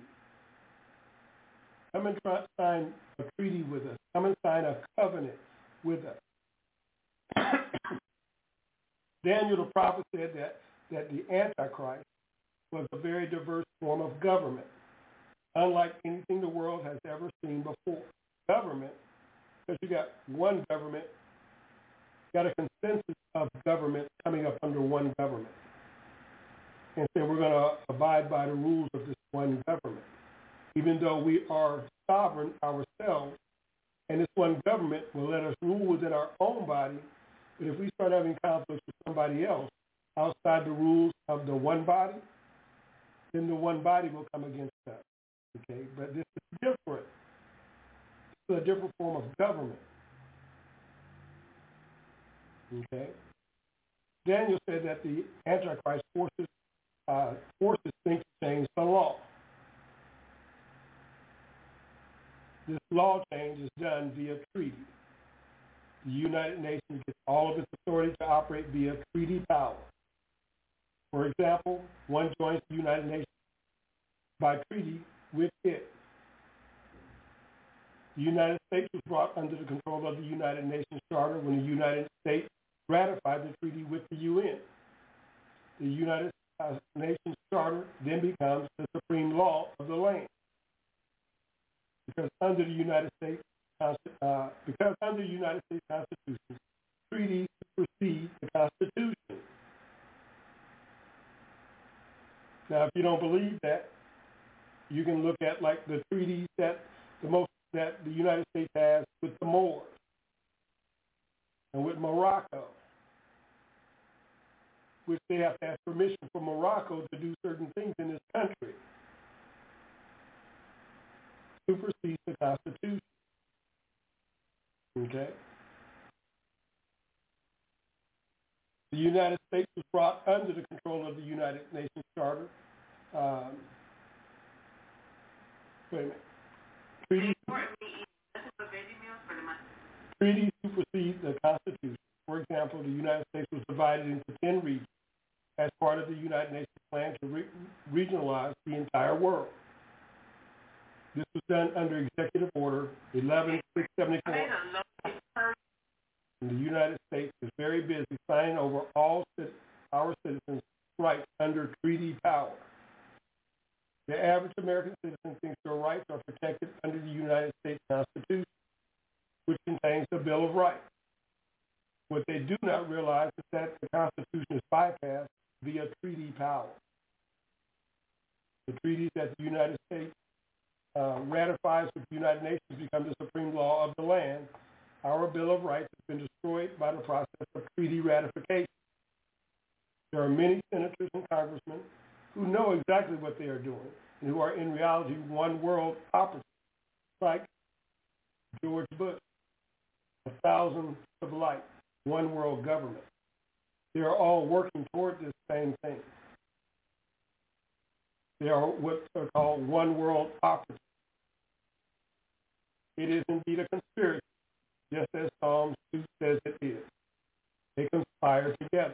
Speaker 3: Come and sign a treaty with us. Come and sign a covenant with us. Daniel the prophet said that the Antichrist was a very diverse form of government, unlike anything the world has ever seen before. Government, because you got one government, got a consensus of government coming up under one government. And say we're going to abide by the rules of this one government, even though we are sovereign ourselves, and this one government will let us rule within our own body. But if we start having conflicts with somebody else outside the rules of the one body, then the one body will come against us. Okay, but this is different. It's a different form of government. Okay. Daniel said that the Antichrist forces things to change the law. This law change is done via treaty. The United Nations gets all of its authority to operate via treaty power. For example, one joins the United Nations by treaty with it. The United States was brought under the control of the United Nations Charter when the United States ratified the treaty with the UN. The United Nations Charter then becomes the supreme law of the land. Because under the United States Constitution, treaties supersede the Constitution. Now, if you don't believe that, you can look at like the treaties that the United States has with the Moors and with Morocco, which they have to ask permission from Morocco to do certain things in this country. Supersedes the Constitution. Okay? The United States was brought under the control of the United Nations Charter. Wait a minute. Treaties supersede the Constitution. For example, the United States was divided into 10 regions as part of the United Nations plan to regionalize the entire world. This was done under Executive Order 11674. And the United States is very American citizen thinks their rights are protected under the United States Constitution, which contains the Bill of Rights. What they do not realize is that the Constitution is bypassed via treaty power. The treaties that the United States ratifies with the United Nations become the supreme law of the land. Our Bill of Rights has been destroyed by the process of treaty ratification. There are many senators and congressmen who know exactly what they are doing and who are in reality one world operatives, like George Bush, 1,000 of light, one world government. They are all working toward this same thing. They are what are called one world operatives. It is indeed a conspiracy, just as Psalms 2 says it is. They conspire together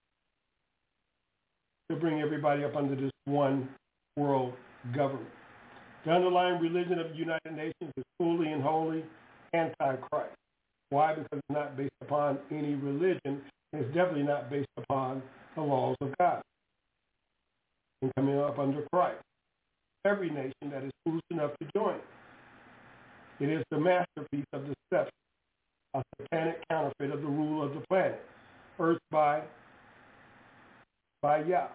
Speaker 3: to bring everybody up under this one world government. The underlying religion of the United Nations is fully and wholly anti-Christ. Why? Because it's not based upon any religion. It's definitely not based upon the laws of God. And coming up under Christ. Every nation that is foolish enough to join it. It is the masterpiece of deception, a satanic counterfeit of the rule of the planet, urged by Yah.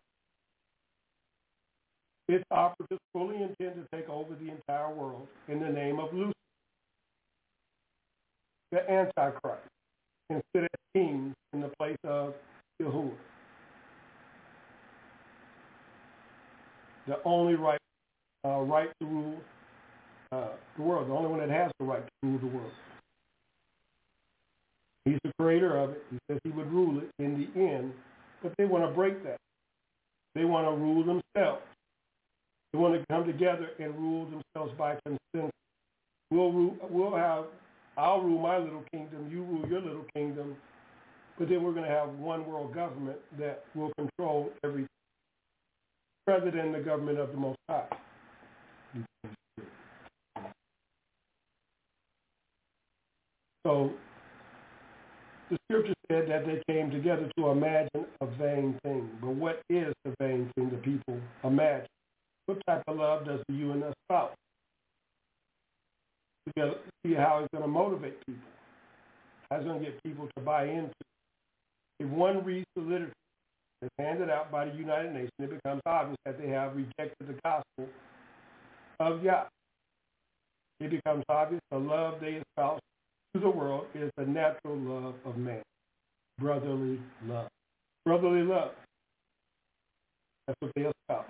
Speaker 3: Its operatives fully intend to take over the entire world in the name of Lucifer, the Antichrist, and sit as kings in the place of Yahuwah. The only right to rule the world, the only one that has the right to rule the world. He's the creator of it. He says he would rule it in the end, but they want to break that. They want to rule themselves. They want to come together and rule themselves by consensus. I'll rule my little kingdom, you rule your little kingdom, but then we're going to have one world government that will control everything, rather than the government of the Most High. So the scripture said that they came together to imagine a vain thing. But what is the vain thing the people imagine? What type of love does the you and us spouse? We got to see how it's going to motivate people. How it's going to get people to buy into it. If one reads the literature that's handed out by the United Nations, it becomes obvious that they have rejected the gospel of Yah. It becomes obvious the love they espouse to the world is the natural love of man. Brotherly love. Brotherly love. That's what they espouse.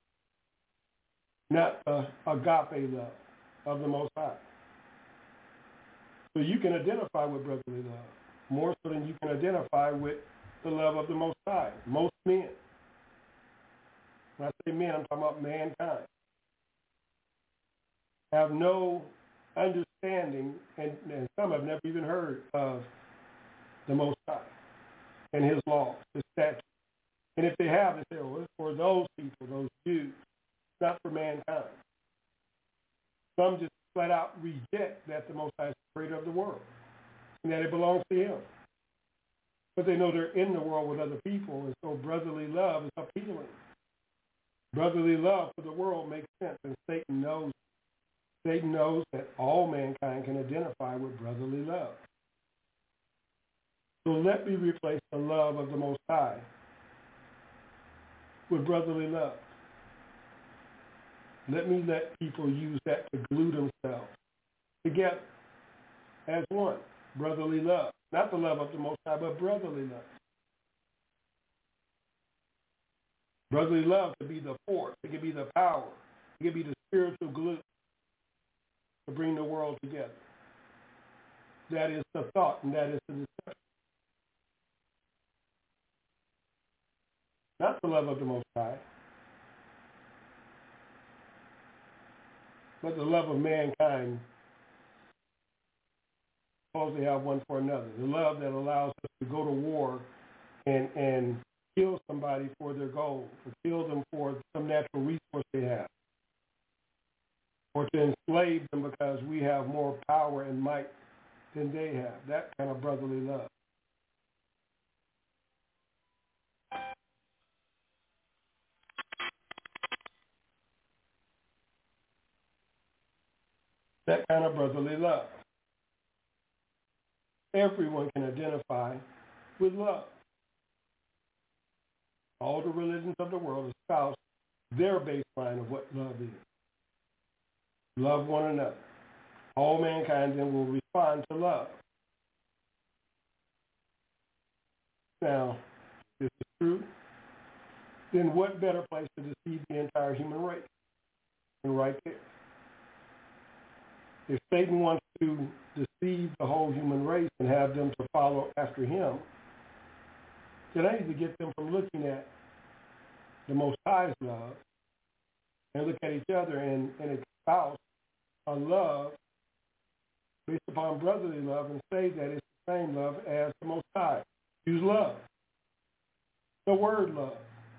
Speaker 3: Not the agape love of the Most High. So you can identify with brotherly love more so than you can identify with the love of the Most High. Most men. When I say men, I'm talking about mankind. Have no understanding, and some have never even heard of the Most High and his laws, his statutes. And if they have, they say, well, it's for those people, those Jews, not for mankind. Some just flat out reject that the Most High is the creator of the world and that it belongs to him. But they know they're in the world with other people, and so brotherly love is appealing. Brotherly love for the world makes sense, and Satan knows that all mankind can identify with brotherly love. So let me replace the love of the Most High with brotherly love. Let me let people use that to glue themselves together as one. Brotherly love. Not the love of the Most High, but brotherly love. Brotherly love could be the force. It could be the power. It could be the spiritual glue to bring the world together. That is the thought, and that is the discussion. Not the love of the Most High, but the love of mankind, suppose they have one for another. The love that allows us to go to war and kill somebody for their goal, or kill them for some natural resource they have, or to enslave them because we have more power and might than they have. That kind of brotherly love. that kind of brotherly love. Everyone can identify with love. All the religions of the world espouse their baseline of what love is. Love one another. All mankind then will respond to love. Now, if this is true, then what better place to deceive the entire human race than right there? If Satan wants to deceive the whole human race and have them to follow after him, then I need to get them from looking at the Most High's love and look at each other and espouse a love based upon brotherly love and say that it's the same love as the Most High. Use love, the word love,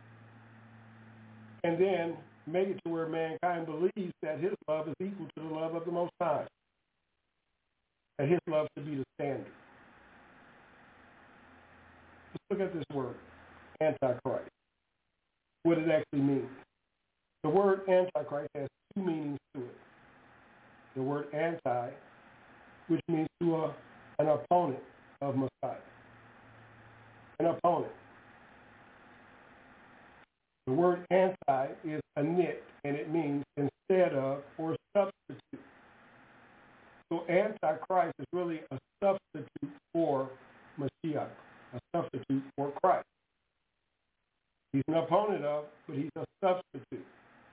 Speaker 3: and then make it to where mankind believes that his love is equal to the love of the Most High, that his love should be the standard. Let's look at this word, Antichrist, what it actually means. The word Antichrist has two meanings to it. The word anti, which means to an opponent of Messiah. An opponent. The word anti is a nit, and it means instead of or substitute. So Antichrist is really a substitute for Mashiach, a substitute for Christ. He's an opponent of, but he's a substitute.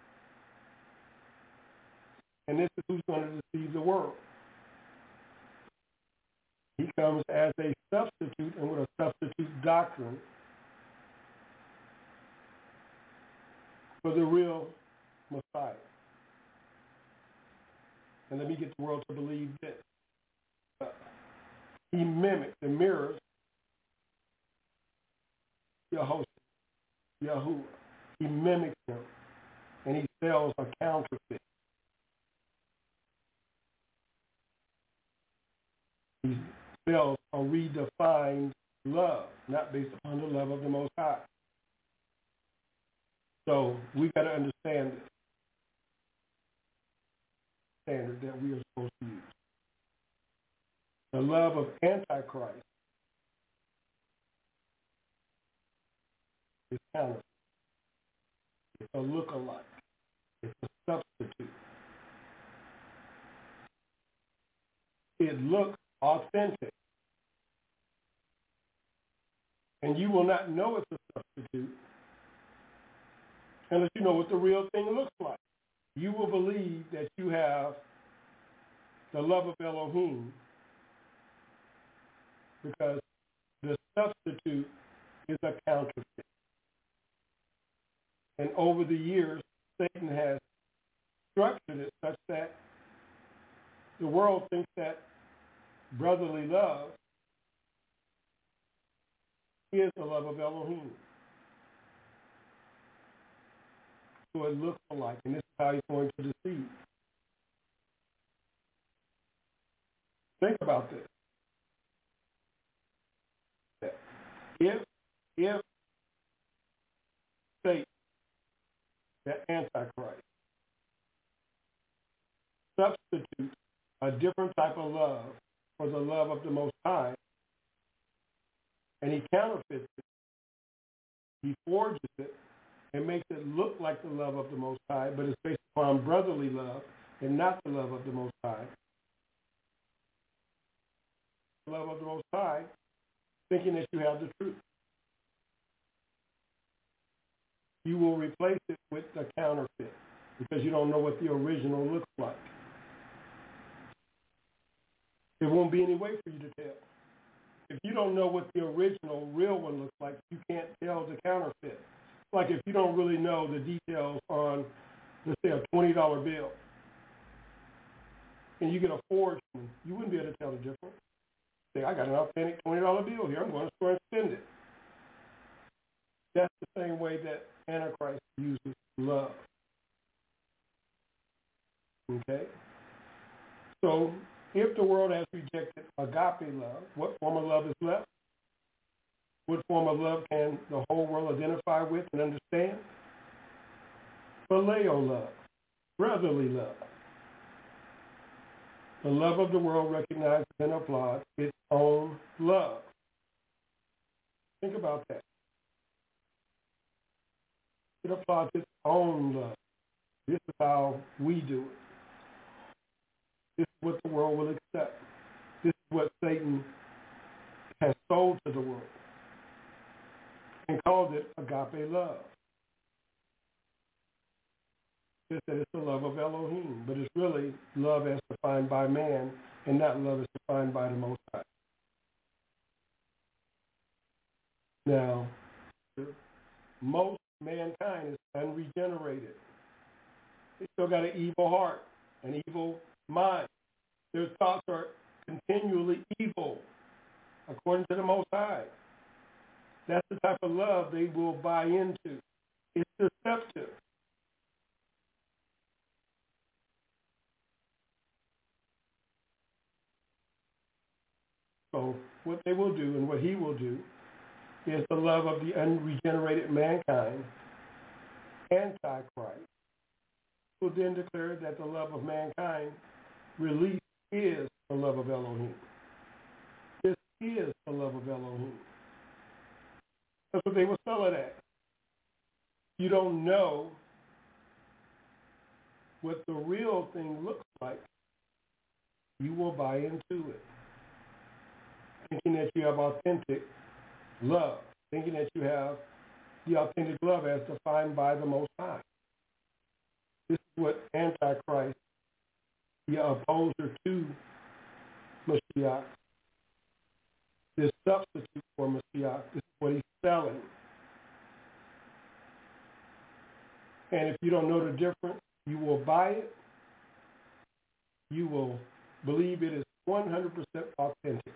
Speaker 3: And this is who's going to deceive the world. He comes as a substitute and with a substitute doctrine for the real Messiah. And let me get the world to believe this. He mimics and mirrors Yahuwah. He mimics him, and he sells a counterfeit. He sells a redefined love, not based upon the love of the Most High. So we got to understand this standard that we are supposed to use. The love of Antichrist is counterfeit. It's a look-alike. It's a substitute. It looks authentic. And you will not know it's a substitute unless you know what the real thing looks like. You will believe that you have the love of Elohim because the substitute is a counterfeit. And over the years, Satan has structured it such that the world thinks that brotherly love is the love of Elohim. So it looks alike, and this is how he's going to deceive. Think about this. If Satan, that Antichrist, substitutes a different type of love for the love of the Most High, and he counterfeits it, he forges it, and makes it look like the love of the Most High, but it's based upon brotherly love and not the love of the Most High. The love of the Most High, thinking that you have the truth. You will replace it with the counterfeit because you don't know what the original looks like. There won't be any way for you to tell. If you don't know what the original, real one looks like, you can't tell the counterfeit. Like if you don't really know the details on, let's say, a $20 bill, and you get a forged one, you wouldn't be able to tell the difference. Say, I got an authentic $20 bill here. I'm going to store and spend it. That's the same way that Antichrist uses love. Okay? So if the world has rejected agape love, what form of love is left? What form of love can the whole world identify with and understand? Phileo love, brotherly love. The love of the world recognizes and applauds its own love. Think about that. It applauds its own love. This is how we do it. This is what the world will accept. This is what Satan has sold to the world and called it agape love. It said it's the love of Elohim, but it's really love as defined by man and not love as defined by the Most High. Now, most mankind is unregenerated. They still got an evil heart, an evil mind. Their thoughts are continually evil, according to the Most High. That's the type of love they will buy into. It's deceptive. So what they will do and what he will do is the love of the unregenerated mankind, Antichrist, will then declare that the love of mankind released is the love of Elohim. This is the love of Elohim. That's what they will sell it at. You don't know what the real thing looks like. You will buy into it, thinking that you have authentic love, thinking that you have the authentic love as defined by the Most High. This is what Antichrist, the opposer to Mashiach, this substitute for Mashiach, this is what he's selling. And if you don't know the difference, you will buy it. You will believe it is 100% authentic.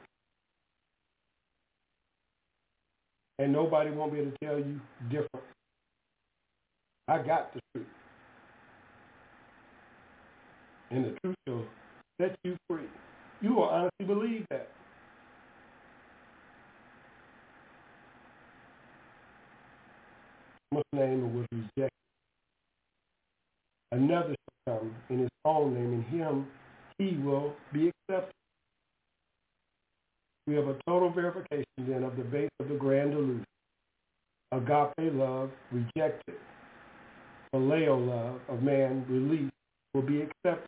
Speaker 3: And nobody won't be able to tell you different. I got the truth. And the truth will set you free. You will honestly believe that. His name was rejected. Another shall come in his own name, and him he will be accepted. We have a total verification then of the base of the grand delusion. Agape love rejected. Phileo love of man released will be accepted.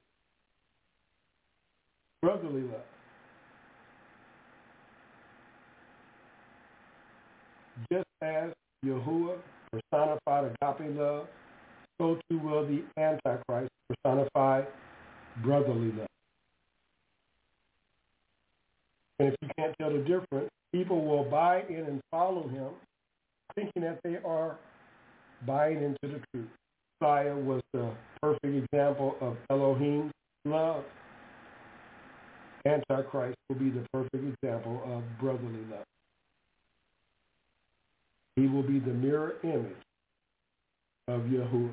Speaker 3: Brotherly love. Just as Yahuwah personified agape love, so too will the Antichrist personify brotherly love. And if you can't tell the difference, people will buy in and follow him, thinking that they are buying into the truth. Messiah was the perfect example of Elohim's love. Antichrist will be the perfect example of brotherly love. He will be the mirror image of Yahuwah,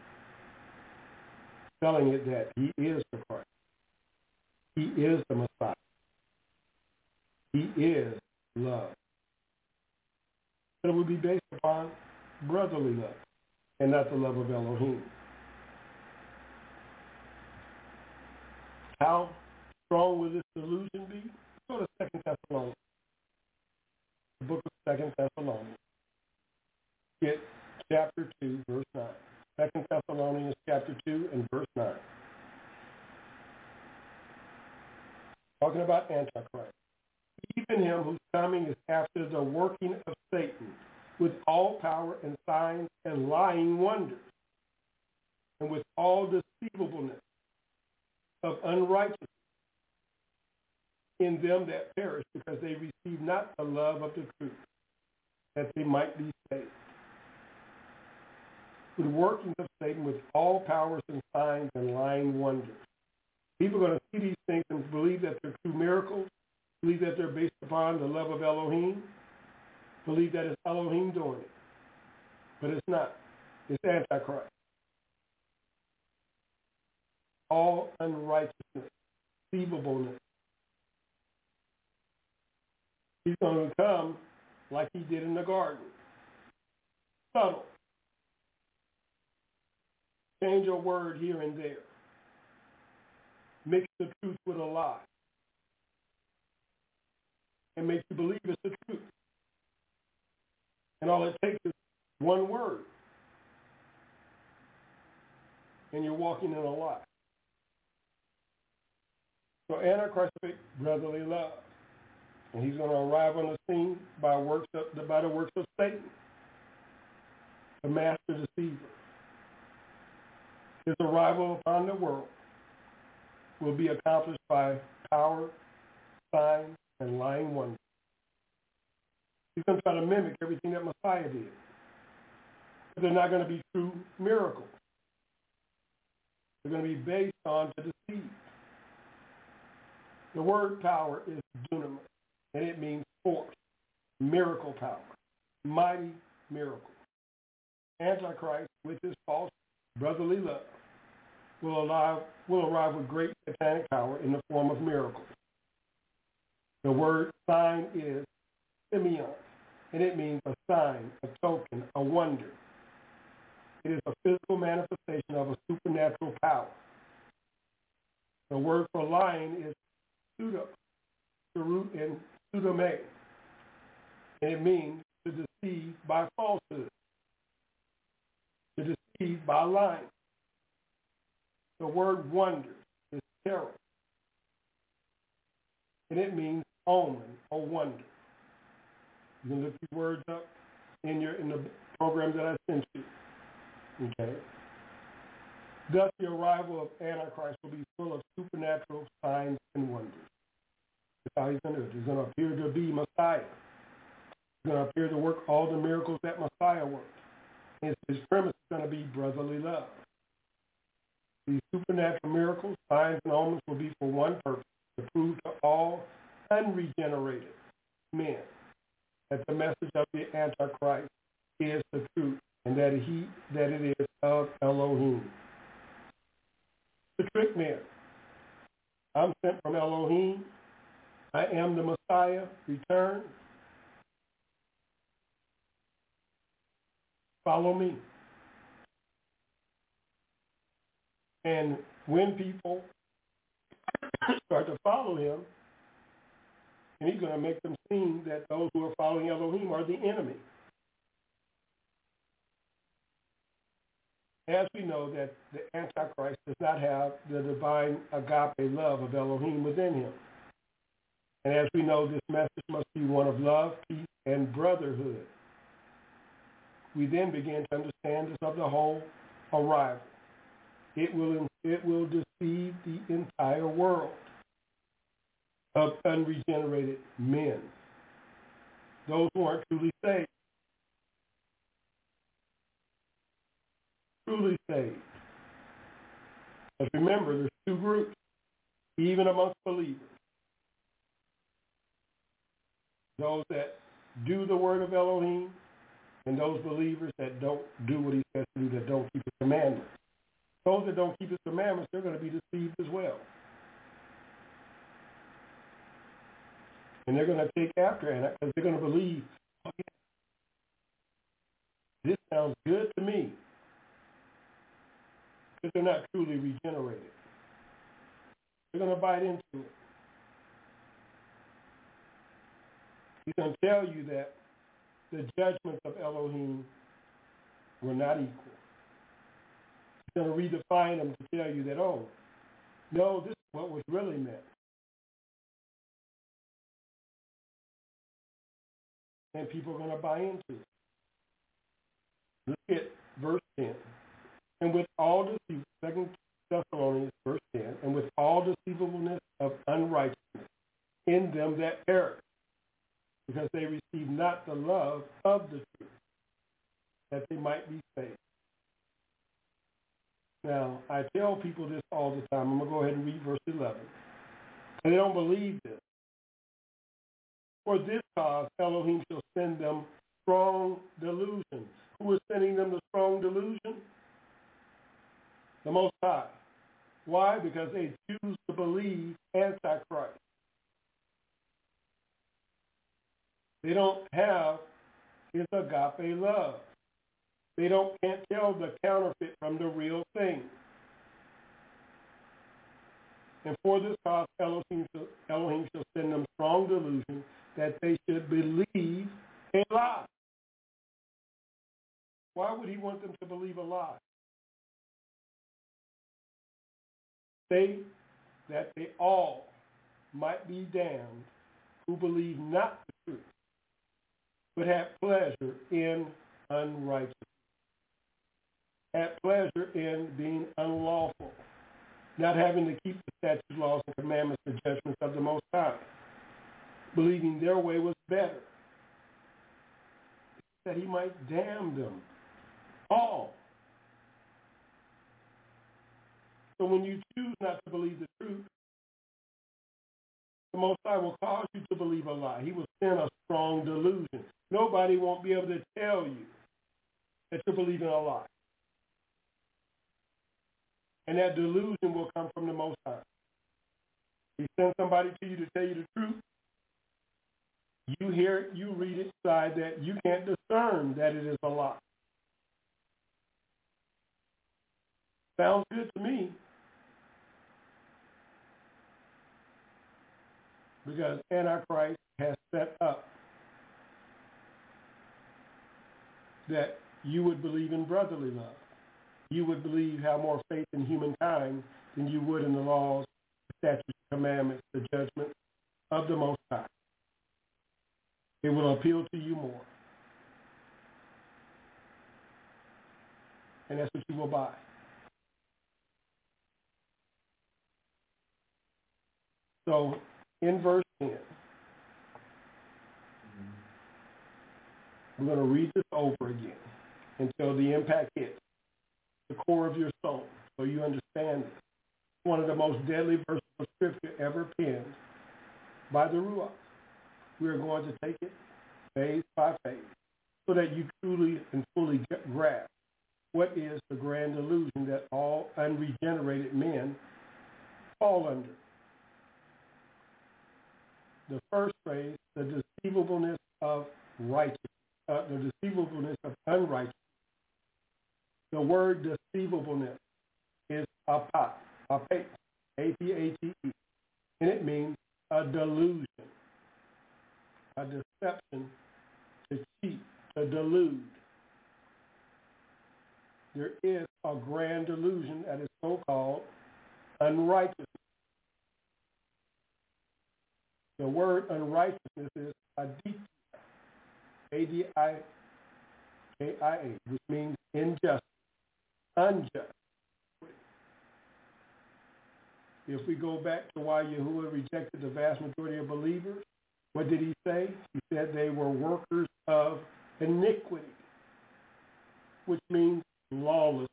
Speaker 3: telling it that he is the Christ. He is the Messiah. He is love. But it will be based upon brotherly love and not the love of Elohim. How strong will this delusion be? Go to 2 Thessalonians. The book of 2 Thessalonians. Get chapter 2, verse 9. 2 Thessalonians chapter 2 and verse 9. Talking about Antichrist. Even him whose coming is after the working of Satan with all power and signs and lying wonders, and with all deceivableness of unrighteousness in them that perish, because they receive not the love of the truth, that they might be saved. With workings of Satan with all powers and signs and lying wonders. People are going to see these things and believe that they're true miracles, believe that they're based upon the love of Elohim, believe that it's Elohim doing it. But it's not. It's Antichrist. All unrighteousness, deceivableness. He's going to come like he did in the garden. Subtle. Change a word here and there. mix the truth with a lie and make you believe it's the truth. And all it takes is one word, and you're walking in a lie. So Antichrist will brotherly love, and he's going to arrive on the scene by the works of Satan, the master deceiver. His arrival upon the world will be accomplished by power, signs, and lying wonders. He's going to try to mimic everything that Messiah did. But they're not going to be true miracles. They're going to be based on to deceive. The word power is dunamis, and it means force, miracle power, mighty miracle. Antichrist, with his false brotherly love, will arrive with great satanic power in the form of miracles. The word sign is simeon, and it means a sign, a token, a wonder. It is a physical manifestation of a supernatural power. The word for lying is pseudo, the root in pseudome, and it means to deceive by falsehood, to deceive by lying. The word wonder is terror, and it means omen or wonder. You can look these words up in the program that I sent you. Okay. Thus, the arrival of Antichrist will be full of supernatural signs and wonders. That's how he's going to do it. He's going to appear to be Messiah. He's going to appear to work all the miracles that Messiah worked. And his premise is going to be brotherly love. These supernatural miracles, signs, and omens will be for one purpose, to prove to all unregenerated men that the message of the Antichrist is the truth, and that it is of Elohim. To trick men. I'm sent from Elohim. I am the Messiah, return. Follow me. And when people start to follow him, and he's going to make them seem that those who are following Elohim are the enemy. As we know that the Antichrist does not have the divine agape love of Elohim within him. And as we know, this message must be one of love, peace, and brotherhood. We then begin to understand this of the whole arrival. It will deceive the entire world of unregenerated men, those who aren't truly saved. Truly saved. But remember, there's two groups, even amongst believers. Those that do the word of Elohim, and those believers that don't do what he says to do, that don't keep his commandments. Those that don't keep his commandments, they're going to be deceived as well. And they're going to take after it because they're going to believe, oh, yeah, this sounds good to me. Because they're not truly regenerated. They're going to bite into it. He's going to tell you that the judgments of Elohim were not equal. He's going to redefine them to tell you that, oh, no, this is what was really meant. And people are going to buy into it. Look at verse 10. And with all deceit, 2 Thessalonians verse 10, and with all deceivableness of unrighteousness in them that perish, because they receive not the love of the truth, that they might be saved. Now, I tell people this all the time. I'm going to go ahead and read verse 11. And they don't believe this. For this cause, Elohim shall send them strong delusion. Who is sending them the strong delusion? The Most High. Why? Because they choose to believe Antichrist. They don't have his agape love. They can't tell the counterfeit from the real thing. And for this cause, Elohim shall send them strong delusion that they should believe a lie. Why would he want them to believe a lie? Say that they all might be damned who believe not the truth, but have pleasure in unrighteousness, have pleasure in being unlawful, not having to keep the statutes, laws, and commandments, the judgments of the Most High, believing their way was better, that he might damn them all. So when you choose not to believe the truth, the Most High will cause you to believe a lie. He will send a strong delusion. Nobody won't be able to tell you that you're believing a lie. And that delusion will come from the Most High. He sends somebody to you to tell you the truth. You hear it, you read it, decide that you can't discern that it is a lie. Sounds good to me. Because Antichrist has set up that you would believe in brotherly love. You would have more faith in humankind than you would in the laws, the statutes, the commandments, the judgments of the Most High. It will appeal to you more. And that's what you will buy. So in verse 10, I'm going to read this over again until the impact hits the core of your soul so you understand this. One of the most deadly verses of Scripture ever penned by the Ruach. We are going to take it phase by phase so that you truly and fully grasp what is the grand illusion that all unregenerated men fall under. The first phrase, the deceivableness of righteousness, the deceivableness of unrighteousness. The word deceivableness is apate, A-P-A-T-E, and it means a delusion, a deception, to cheat, to delude. There is a grand delusion that is so-called unrighteousness. The word unrighteousness is aditia, A-D-I-K-I-A, which means injustice, unjust. If we go back to why Yahuwah rejected the vast majority of believers, what did he say? He said they were workers of iniquity, which means lawlessness.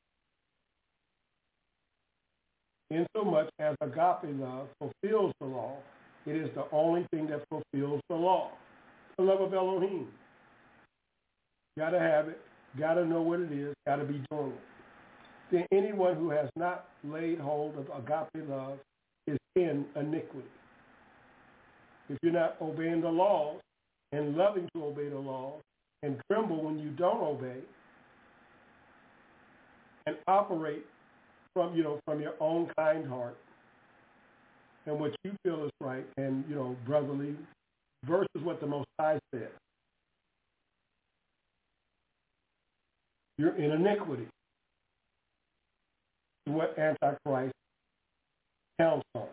Speaker 3: Insomuch as agape love fulfills the law, it is the only thing that fulfills the law. The love of Elohim. Got to have it. Got to know what it is. Got to be doing it. Then anyone who has not laid hold of agape love is in iniquity. If you're not obeying the laws and loving to obey the laws and tremble when you don't obey and operate from your own kind heart and what you feel is right and, brotherly versus what the Most High said, you're in iniquity. What Antichrist counts on.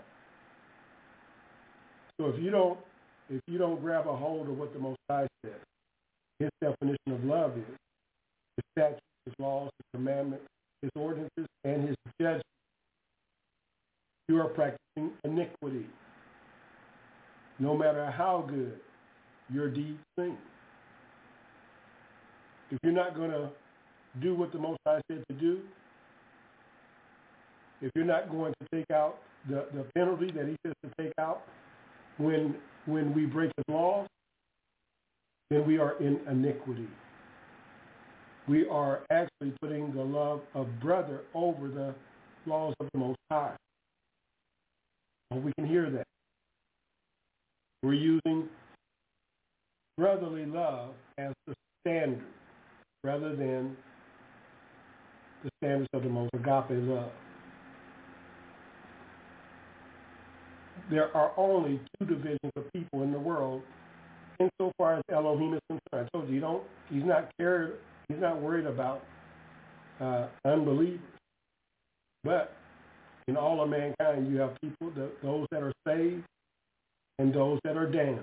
Speaker 3: So if you don't grab a hold of what the Most High says, his definition of love is his statutes, his laws, his commandments, his ordinances, and his judgments, you are practicing iniquity. No matter how good your deeds seem. If you're not going to do what the Most High said to do, if you're not going to take out the penalty that he says to take out when we break his laws, then we are in iniquity. We are actually putting the love of brother over the laws of the Most High. And we can hear that. We're using brotherly love as the standard rather than the standards of the most agape love. there are only two divisions of people in the world insofar as Elohim is concerned. I told you, he's not worried about unbelievers. But in all of mankind, you have people, those that are saved and those that are damned.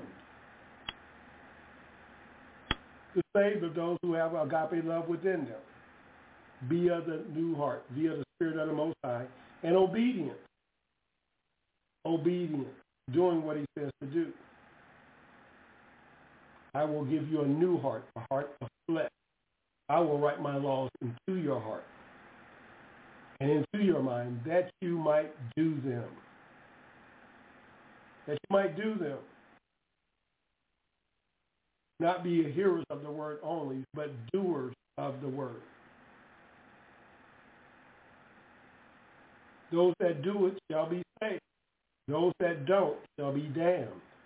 Speaker 3: The saved are those who have agape love within them, via the new heart, via the Spirit of the Most High, and obedience. Obedience, doing what he says to do. I will give you a new heart, a heart of flesh. I will write my laws into your heart and into your mind, that you might do them. That you might do them. Not be hearers of the word only, but doers of the word. Those that do it shall be saved. Those that don't shall be damned.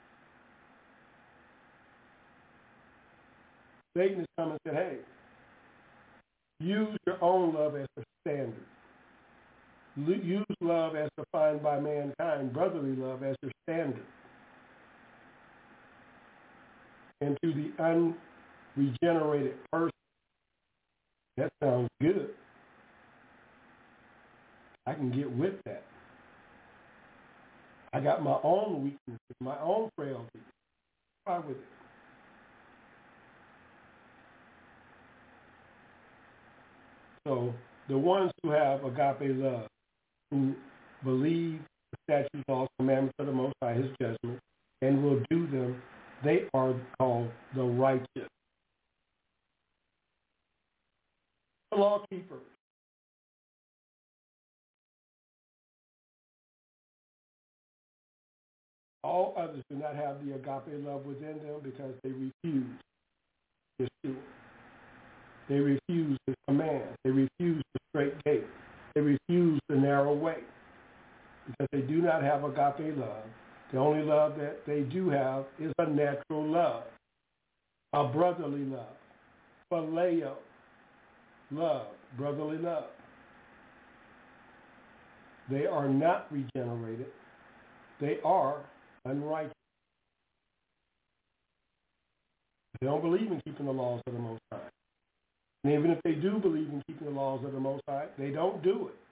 Speaker 3: Satan has come and said, hey, use your own love as the standard. Use love as defined by mankind, brotherly love as your standard. And to the unregenerated person, that sounds good. I can get with that. I got my own weaknesses, my own frailties. Try with it. So the ones who have agape love, who believe the statutes, laws, commandments of the Most High, his judgment, and will do them, they are called the righteous. The law keepers. All others do not have the agape love within them because they refuse Yeshua. They refuse his command. They refuse the straight gate. They refuse the narrow way because they do not have agape love. The only love that they do have is a natural love, a brotherly love, phileo love, brotherly love. They are not regenerated. They are unrighteous. They don't believe in keeping the laws of the Most High. And even if they do believe in keeping the laws of the Most High, they don't do it.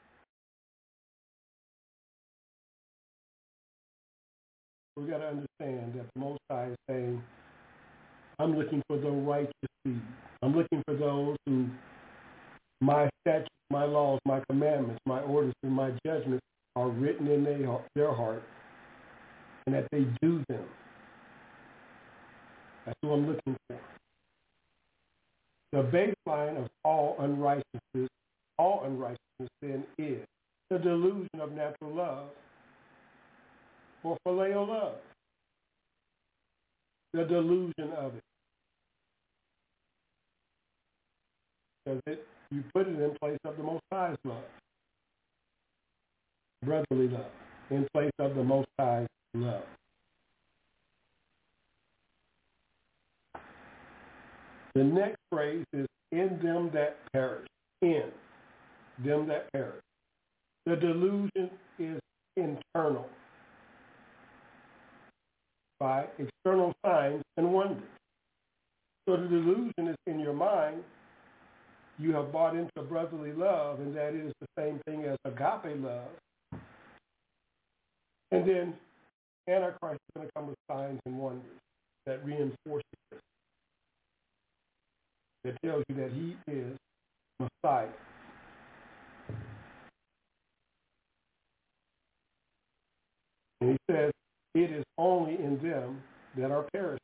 Speaker 3: We've got to understand that the Most High is saying, I'm looking for the righteous seed. I'm looking for those who my statutes, my laws, my commandments, my orders, and my judgments are written in their heart, and that they do them. That's who I'm looking for. The baseline of all unrighteousness then is the delusion of natural love or phileo love. The delusion of it. Because you put it in place of the Most High's love. Brotherly love. In place of the Most High's love. The next phrase is in them that perish. In them that perish. The delusion is internal by external signs and wonders. So the delusion is in your mind. You have bought into brotherly love, and that is the same thing as agape love. And then Antichrist is going to come with signs and wonders that reinforce this. That tells you that he is Messiah. And he says, it is only in them that are perishing.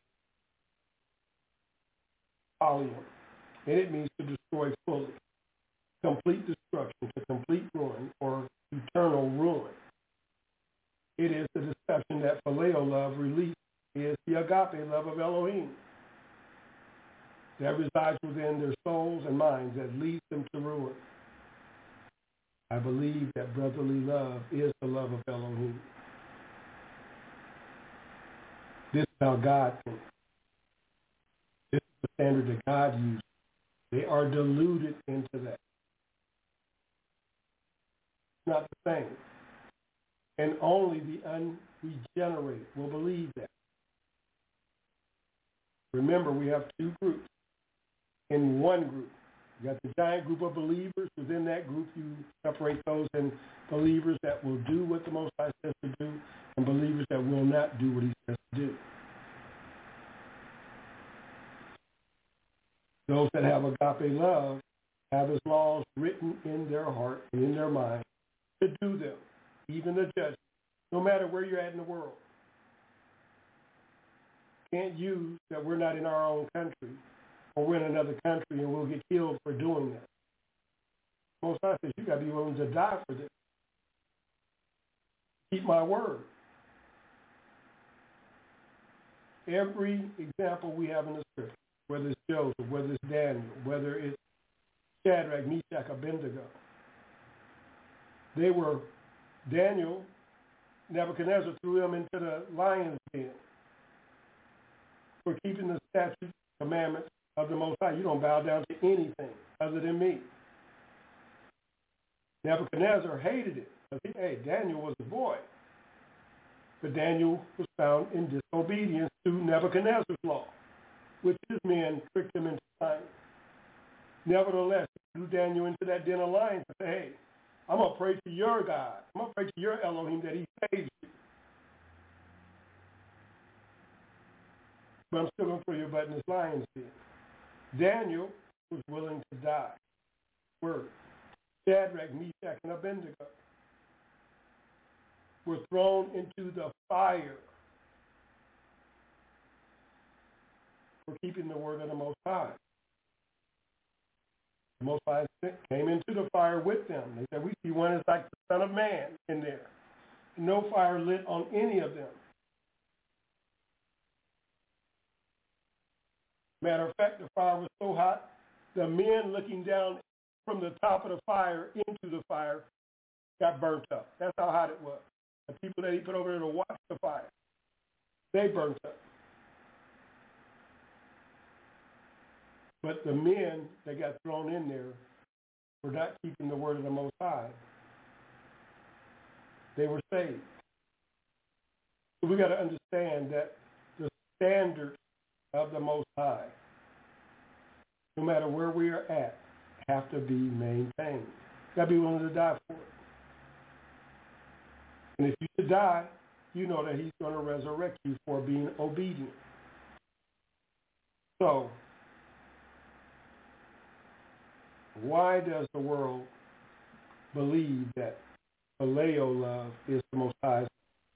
Speaker 3: Polyum. And it means to destroy fully. Complete destruction, to complete ruin, or eternal ruin. It is the deception that phileo love released is the agape love of Elohim that resides within their souls and minds that leads them to ruin. I believe that brotherly love is the love of Elohim. This is how God thinks. This is the standard that God uses. They are deluded into that. It's not the same. And only the unregenerate will believe that. Remember, we have two groups. In one group, you got the giant group of believers. Within that group, you separate those in believers that will do what the Most High says to do and believers that will not do what he says to do. Those that have agape love have his laws written in their heart and in their mind to do them, even the judgment, no matter where you're at in the world. Can't use that we're not in our own country or we're in another country and we'll get killed for doing that. Most High says you got to be willing to die for this. Keep my word. Every example we have in the scripture, whether it's Joseph, whether it's Daniel, whether it's Shadrach, Meshach, Abednego, they were, Daniel, Nebuchadnezzar threw them into the lion's den for keeping the statutes, commandments of the Most High. You don't bow down to anything other than me. Nebuchadnezzar hated it. Hey, Daniel was a boy. But Daniel was found in disobedience to Nebuchadnezzar's law, which his men tricked him into signing. Nevertheless, he threw Daniel into that den of lions and said, hey, I'm going to pray to your God. I'm going to pray to your Elohim that he saves you. But I'm still going to throw your butt in this lion's den. Daniel was willing to die. Word. Shadrach, Meshach, and Abednego were thrown into the fire for keeping the word of the Most High. The Most High came into the fire with them. They said, we see one is like the Son of Man in there. No fire lit on any of them. Matter of fact, the fire was so hot, the men looking down from the top of the fire into the fire got burnt up. That's how hot it was. The people that he put over there to watch the fire, they burnt up. But the men that got thrown in there were not keeping the word of the Most High. They were saved. So we got to understand that the standards of the Most High, no matter where we are at, have to be maintained. Got to be willing to die for it. And if you should die, you know that he's going to resurrect you for being obedient. So, why does the world believe that phileo love is the Most High?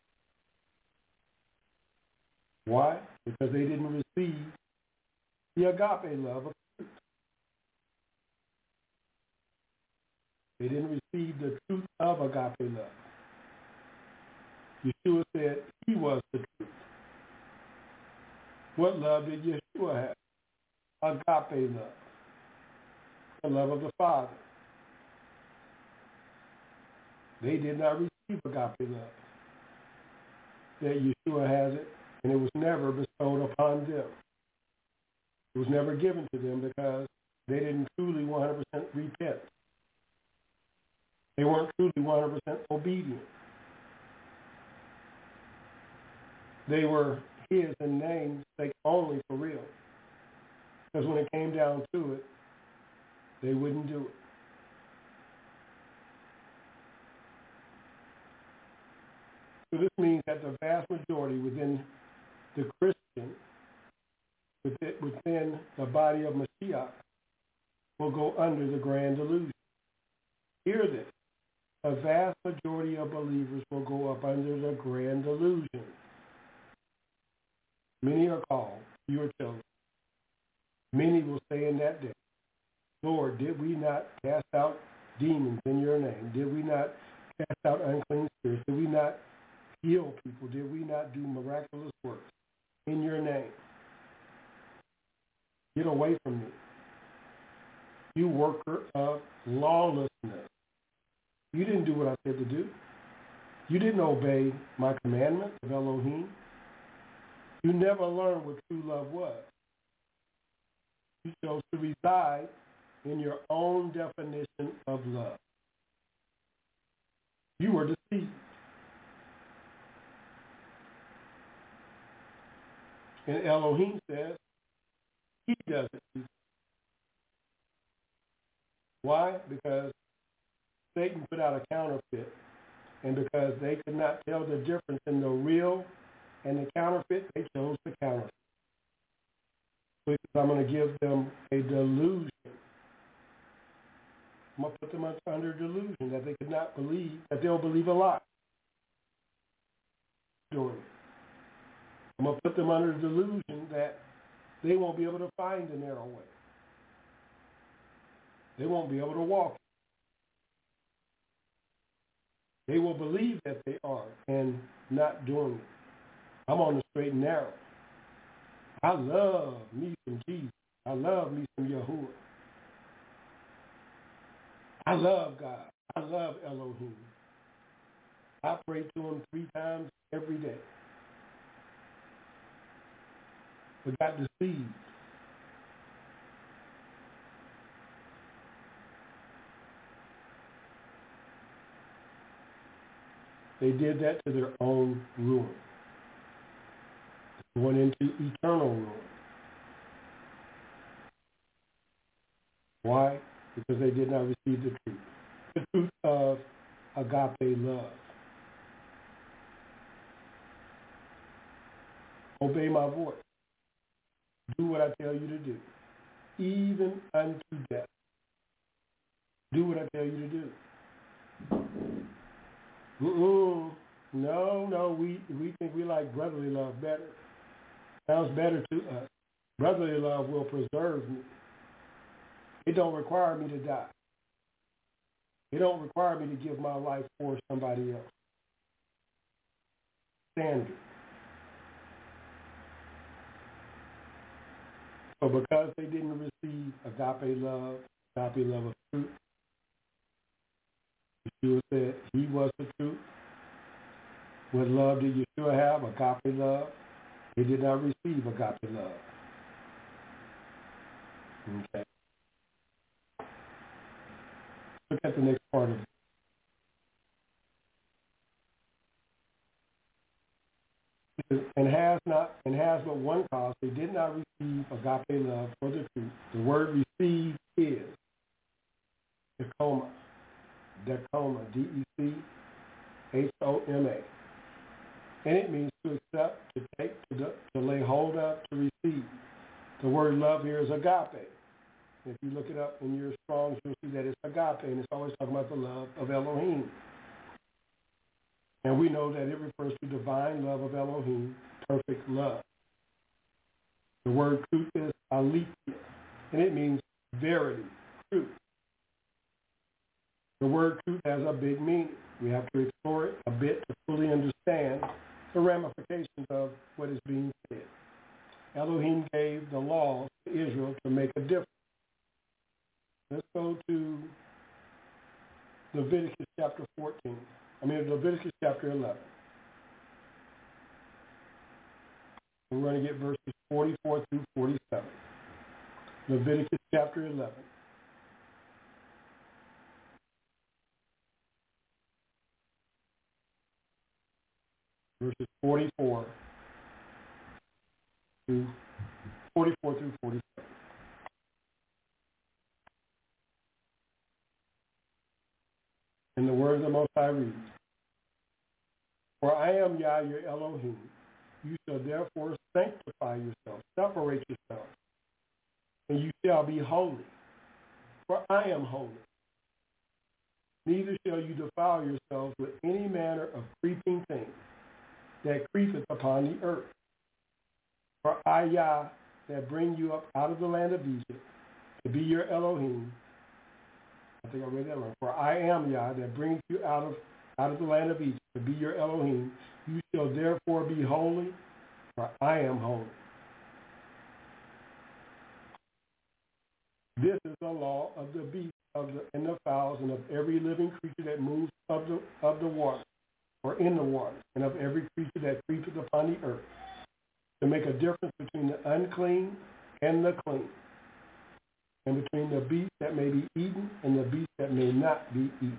Speaker 3: Why? Because they didn't receive the agape love of truth. They didn't receive the truth of agape love. Yeshua said he was the truth. What love did Yeshua have? Agape love. The love of the Father. They did not receive agape love. That Yeshua has it, and it was never bestowed upon them. It was never given to them because they didn't truly 100% repent. They weren't truly 100% obedient. They were his in name sake only for real. Because when it came down to it, they wouldn't do it. So this means that the vast majority within the Christian, within the body of Mashiach, will go under the grand delusion. Hear this. A vast majority of believers will go up under the grand delusion. Many are called, few are chosen. Many will say in that day, Lord, did we not cast out demons in your name? Did we not cast out unclean spirits? Did we not heal people? Did we not do miraculous works in your name? Get away from me, you worker of lawlessness. You didn't do what I said to do. You didn't obey my commandments of Elohim. You never learned what true love was. You chose to reside in your own definition of love. You were deceived. And Elohim says he doesn't do. Why? Because Satan put out a counterfeit. And because they could not tell the difference in the real and the counterfeit, they chose the counterfeit. Because I'm going to give them a delusion. I'm going to put them under delusion that they could not believe, that they'll believe a lie. Doing it. I'm going to put them under delusion that they won't be able to find the narrow way. They won't be able to walk. They will believe that they are and not doing it. I'm on the straight and narrow. I love me some Jesus. I love me some Yahuwah. I love God. I love Elohim. I pray to him 3 times every day. But got deceived. They did that to their own ruin. Going into eternal ruin. Why? Because they did not receive the truth. The truth of agape love. Obey my voice. Do what I tell you to do. Even unto death. Do what I tell you to do. No, we think we like brotherly love better. Sounds better to us. Brotherly love will preserve me. It don't require me to die. It don't require me to give my life for somebody else. Standard. So because they didn't receive agape love of truth, Yeshua said he was the truth. What love did Yeshua have? Agape love. They did not receive agape love. Okay. Look at the next part of it. And has but one cause. They did not receive agape love for the truth. The word receive is Dekoma. Dekoma. D-E-C-H-O-M-A. And it means to accept, to take, to lay hold of, to receive. The word love here is agape. If you look it up in your Strong's, you'll see that it's agape, and it's always talking about the love of Elohim. And we know that it refers to divine love of Elohim, perfect love. The word truth is aletheia, and it means verity, truth. The word truth has a big meaning. We have to explore it a bit to fully understand the ramifications of what is being said. Elohim gave the laws to Israel to make a difference. Let's go to Leviticus chapter 14. Leviticus chapter 11. We're going to get verses 44 through 47. Leviticus chapter 11. Verses 44 through 47. In the word of the Most High reads, For I am Yah your Elohim. You shall therefore sanctify yourself, separate yourself, and you shall be holy. For I am holy. Neither shall you defile yourselves with any manner of creeping thing that creepeth upon the earth. For I, Yah, that bring you up out of the land of Egypt, to be your Elohim. I think I read that wrong. For I am Yah, that brings you out of the land of Egypt, to be your Elohim. You shall therefore be holy, for I am holy. This is the law of the beasts and the fowls, and of every living creature that moves of the water, or in the water, and of every creature that creepeth upon the earth, to make a difference between the unclean and the clean, and between the beast that may be eaten and the beast that may not be eaten.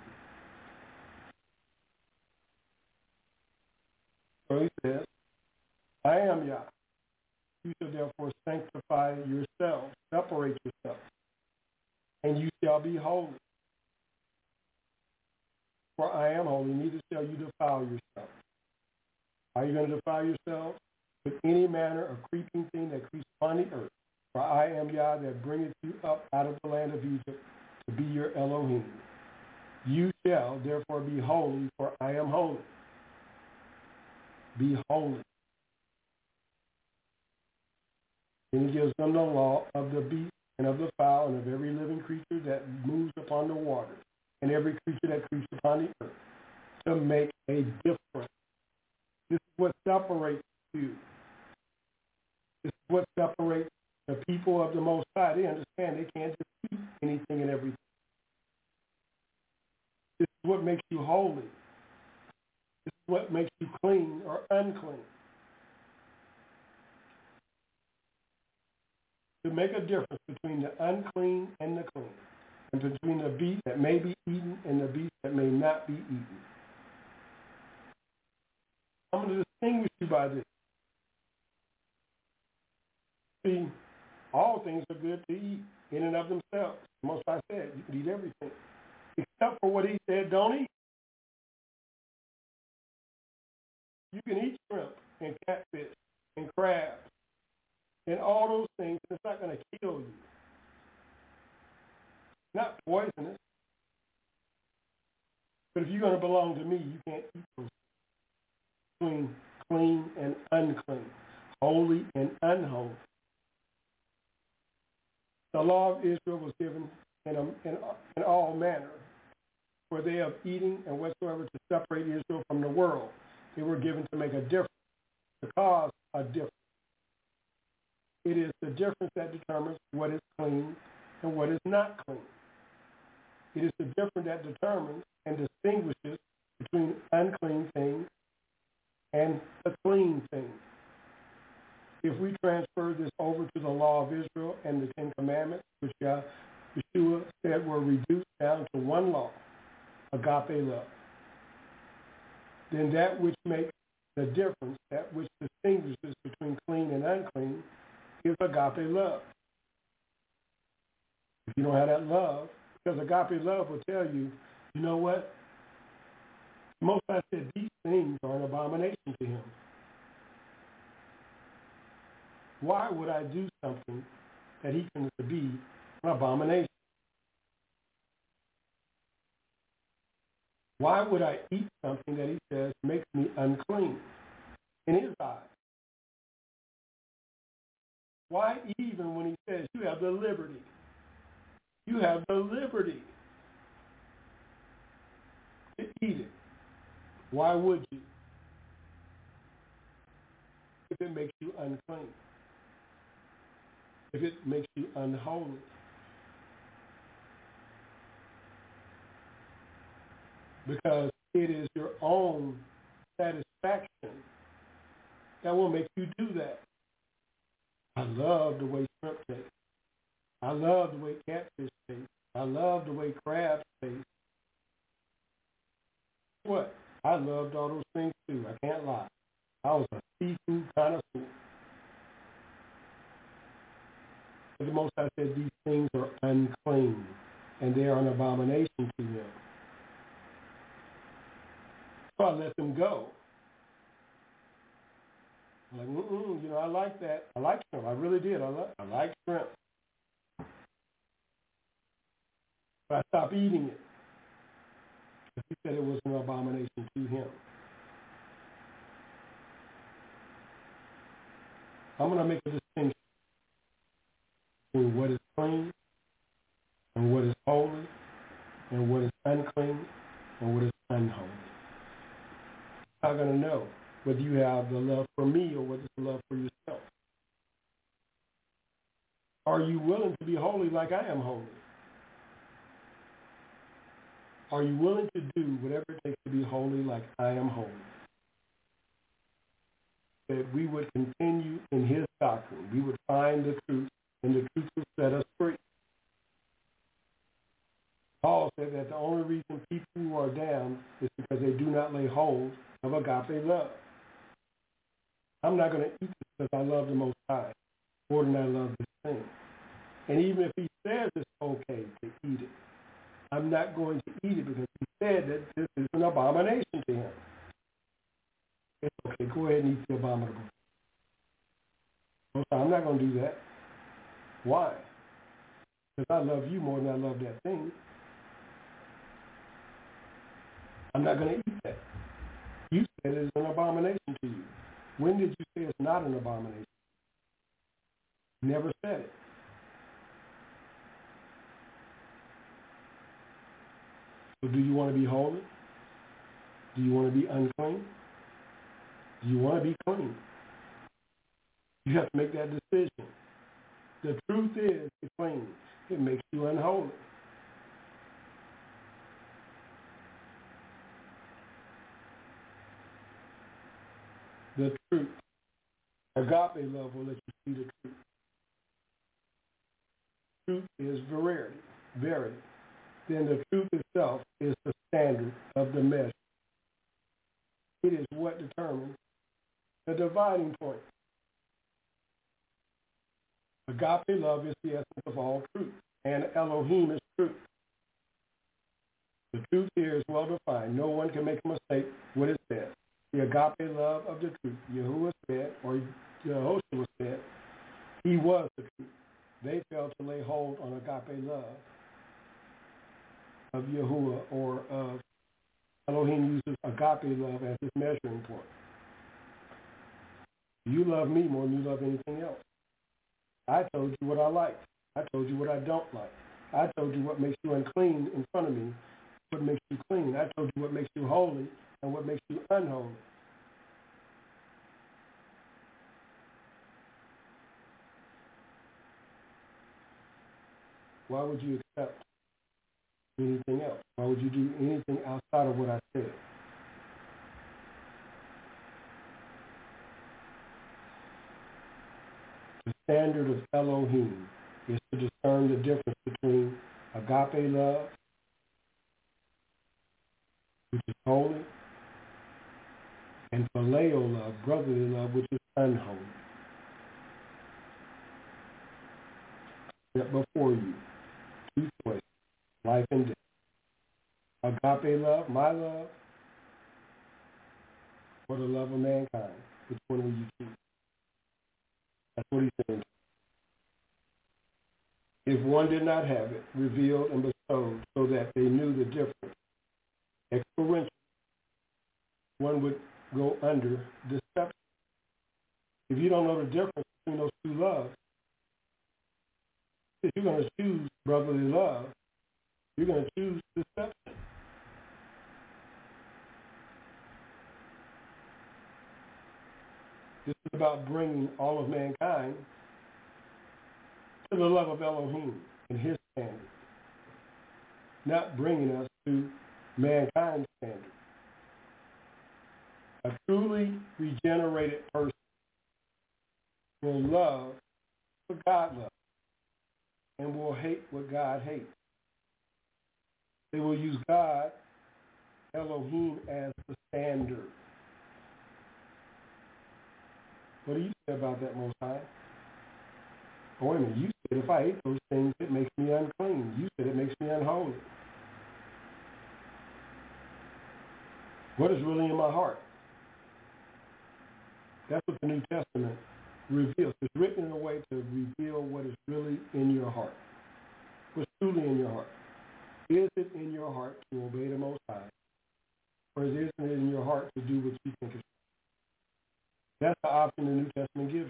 Speaker 3: So he says, I am Yah. You shall therefore sanctify yourselves, separate yourselves, and you shall be holy. For I am holy, neither shall you defile yourselves. How are you going to defile yourselves? With any manner of creeping thing that creeps upon the earth. For I am Yah that bringeth you up out of the land of Egypt to be your Elohim. You shall therefore be holy, for I am holy. Be holy. Then he gives them the law of the beast and of the fowl and of every living creature that moves upon the waters and every creature that creeps upon the earth, to make a difference. This is what separates you. This is what separates the people of the Most High. They understand they can't just eat anything and everything. This is what makes you holy. This is what makes you clean or unclean. To make a difference between the unclean and the clean, and between the beast that may be eaten and the beast that may not be eaten. I'm going to distinguish you by this. See, all things are good to eat in and of themselves. Most I said, you can eat everything. Except for what he said, don't eat. You can eat shrimp and catfish and crab and all those things, and it's not going to kill you. Not poisonous. But if you're going to belong to me, you can't eat those things. Between clean and unclean, holy and unholy. The law of Israel was given in all manner, for they of eating and whatsoever to separate Israel from the world. They were given to make a difference, to cause a difference. It is the difference that determines what is clean and what is not clean. It is the difference that determines and distinguishes between unclean things and the clean things. If we transfer this over to the law of Israel and the Ten Commandments, which Yeshua said were reduced down to one law, agape love, then that which makes the difference, that which distinguishes between clean and unclean, is agape love. If you don't have that love, because agape love will tell you, you know what? Most I said these things are an abomination to him. Why would I do something that he considers to be an abomination? Why would I eat something that he says makes me unclean in his eyes? Why even when he says you have the liberty? You have the liberty to eat it. Why would you? If it makes you unclean. If it makes you unholy. Because it is your own satisfaction that will make you do that. I love the way shrimp tastes. I love the way catfish tastes. I love the way crabs taste. What? I loved all those things too. I can't lie. I was a seafood connoisseur. But the Most High said these things are unclean, and they are an abomination to him. So I let them go. I'm like, I like that. I like shrimp. I really did. I like shrimp. But I stopped eating it. He said it was an abomination to him. I'm going to make a distinction between what is clean and what is holy and what is unclean and what is unholy. I'm not going to know whether you have the love for me or whether it's the love for yourself. Are you willing to be holy like I am holy? Are you willing to do whatever it takes to be holy like I am holy? That we would continue in his doctrine. We would find the truth, and the truth will set us free. Paul said that the only reason people who are damned is because they do not lay hold of agape love. I'm not going to eat this because I love the Most High more than I love this thing. And even if he says it's okay to eat it, I'm not going to eat it because he said that this is an abomination to him. It's okay, go ahead and eat the abominable. I'm not going to do that. Why? Because I love you more than I love that thing. I'm not going to eat that. You said it's an abomination to you. When did you say it's not an abomination? You never said it. So do you want to be holy? Do you want to be unclean? Do you want to be clean? You have to make that decision. The truth is, it's clean. It makes you unholy. The truth. Agape love will let you see the truth. Truth is verity. Then the truth itself is the standard of the measure. It is what determines the dividing point. Agape love is the essence of all truth, and Elohim is truth. The truth here is well defined. No one can make a mistake when it says. The agape love of the truth, Yahuwah said, or Yehoshua said, he was the truth. They failed to lay hold on agape love of Yahuwah, or of Elohim uses agape love as his measuring point. You love me more than you love anything else. I told you what I like. I told you what I don't like. I told you what makes you unclean in front of me, what makes you clean. I told you what makes you holy and what makes you unholy. Why would you accept anything else? Why would you do anything outside of what I said? The standard of Elohim is to discern the difference between agape love, which is holy, and phileo love, brotherly love, which is unholy. Set before you two choices, life and death. Agape love, my love, or the love of mankind. Which one will you choose? That's what he's saying. If one did not have it revealed and bestowed so that they knew the difference, experientially, one would go under deception. If you don't know the difference between those two loves, if you're going to choose brotherly love, you're going to choose deception. This is about bringing all of mankind to the love of Elohim and his standard, not bringing us to mankind's standard. A truly regenerated person will love what God loves and will hate what God hates. They will use God, Elohim, as the standard. What do you say about that, Most High? Oh, wait a minute. You said if I hate those things, it makes me unclean. You said it makes me unholy. What is really in my heart? That's what the New Testament reveals. It's written in a way to reveal what is really in your heart. What's truly in your heart. Is it in your heart to obey the Most High? Or is it in your heart to do what you think is right? That's the option the New Testament gives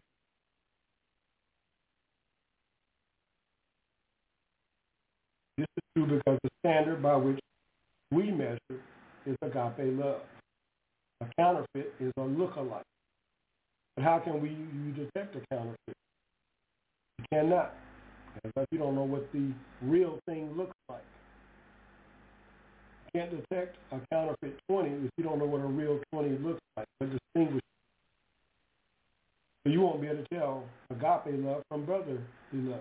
Speaker 3: you. This is true because the standard by which we measure is agape love. A counterfeit is a look-alike. But how can you detect a counterfeit? You cannot. Because you don't know what the real thing looks like. You can't detect a counterfeit 20 if you don't know what a real 20 looks like, but distinguish. So you won't be able to tell agape love from brotherly love.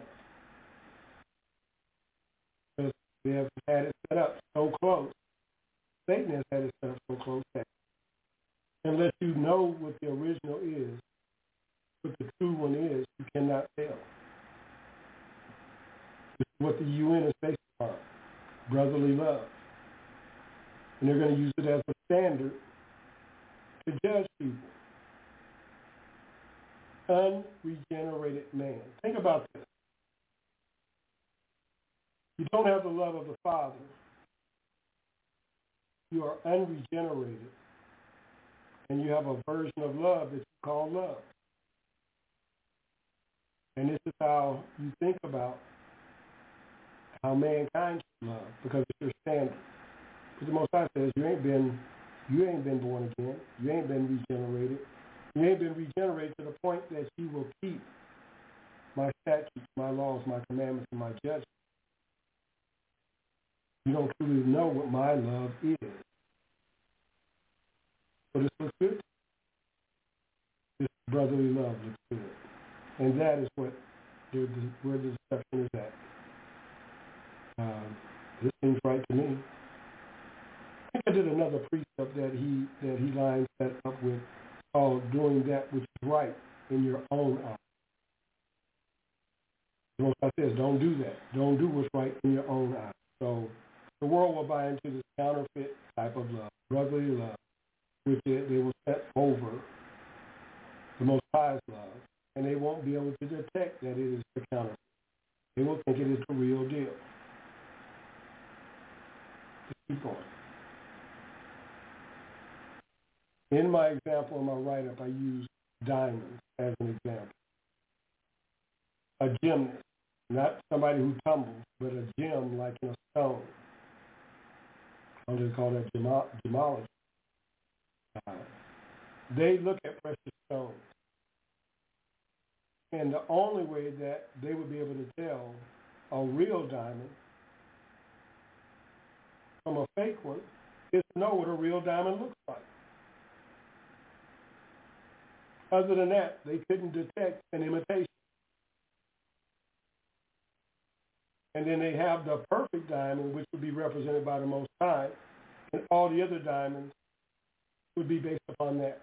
Speaker 3: Because they have had it set up so close. Satan has had it set up so close that unless you know what the original is, what the true one is, you cannot tell. This is what the UN is based upon, brotherly love. And they're going to use it as a standard to judge people. Unregenerated man. Think about this. You don't have the love of the Father. You are unregenerated. And you have a version of love that you call love. And this is how you think about how mankind should love, because it's your standard. Because the Most High says you ain't been born again. You ain't been regenerated. You ain't been regenerated to the point that you will keep my statutes, my laws, my commandments, and my judgments. You don't truly know what my love is. But it looks good. This brotherly love looks good. And that is where the deception is at. This seems right to me. I think I did another precept that he lines that up with, called doing that which is right in your own eyes. The Most High says, don't do that. Don't do what's right in your own eyes. So the world will buy into this counterfeit type of love, brotherly love, which they will set over the Most High's love, and they won't be able to detect that it is the counterfeit. They will think it is the real deal. Just keep going. In my example, in my write-up, I use diamonds as an example. A gymnast, not somebody who tumbles, but a gem like in a stone. How do they call that? Gemology. They look at precious stones. And the only way that they would be able to tell a real diamond from a fake one is to know what a real diamond looks like. Other than that, they couldn't detect an imitation. And then they have the perfect diamond, which would be represented by the Most High, and all the other diamonds would be based upon that.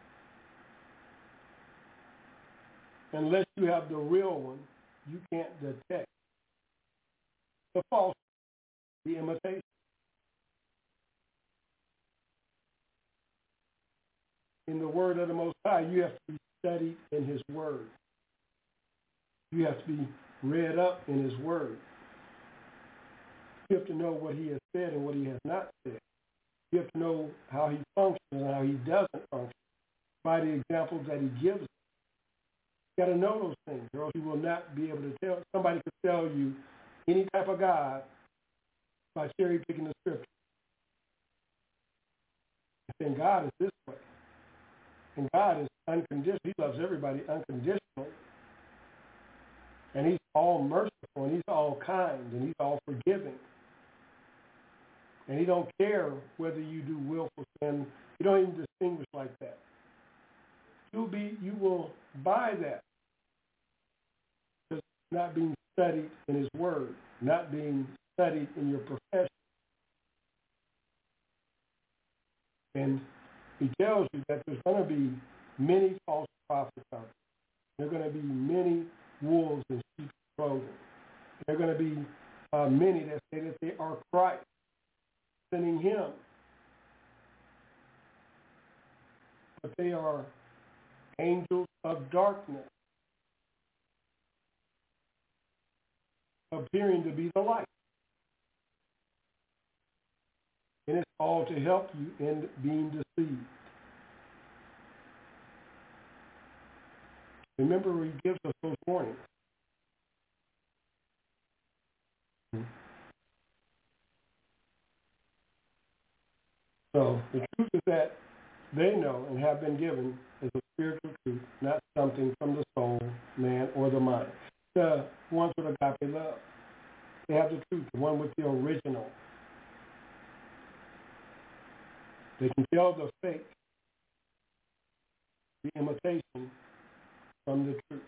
Speaker 3: Unless you have the real one, you can't detect the false, the imitation. In the word of the Most High, you have to be studied in his word. You have to be read up in his word. You have to know what he has said and what he has not said. You have to know how he functions and how he doesn't function by the examples that he gives us. You got to know those things, or else you will not be able to tell. Somebody could tell you any type of God by cherry picking the scripture. And God is this way. And God is unconditional. He loves everybody unconditionally. And he's all merciful, and he's all kind, and he's all forgiving. And he don't care whether you do willful sin. You don't even distinguish like that. You will buy that. Just not being studied in his word, not being studied in your profession. And he tells you that there's going to be many false prophets out there. There are going to be many wolves in sheep's clothing. There are going to be many that say that they are Christ, sending him. But they are angels of darkness, appearing to be the light. And it's all to help you in being deceived. Remember, he gives us those warnings. So the truth is that they know and have been given is a spiritual truth, not something from the soul, man, or the mind. The ones with agape love, they have the truth, the one with the original. They can tell the fake, the imitation, from the truth.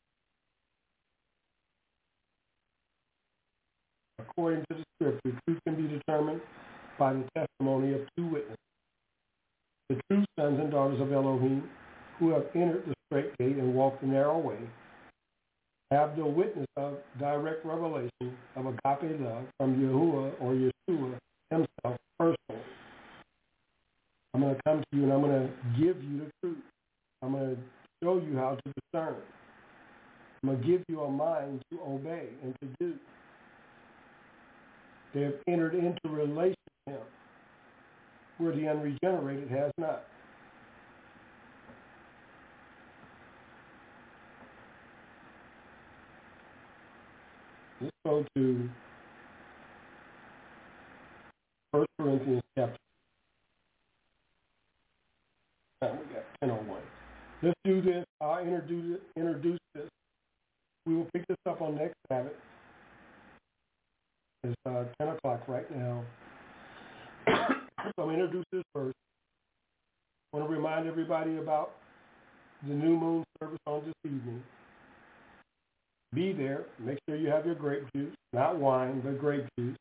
Speaker 3: According to the scripture, truth can be determined by the testimony of two witnesses. The true sons and daughters of Elohim who have entered the straight gate and walk the narrow way, have the witness of direct revelation of agape love from Yahuwah or Yeshua himself personally. I'm going to come to you and I'm going to give you the truth. I'm going to show you how to discern. I'm going to give you a mind to obey and to do. They have entered into relation with him where the unregenerated has not. Let's go to 1 Corinthians chapter. We got 10:01. Let's do this. I'll introduce this. We will pick this up on next Sabbath. It's 10 o'clock right now. So I'm going to introduce this first. I want to remind everybody about the new moon service on this evening. Be there. Make sure you have your grape juice. Not wine, but grape juice.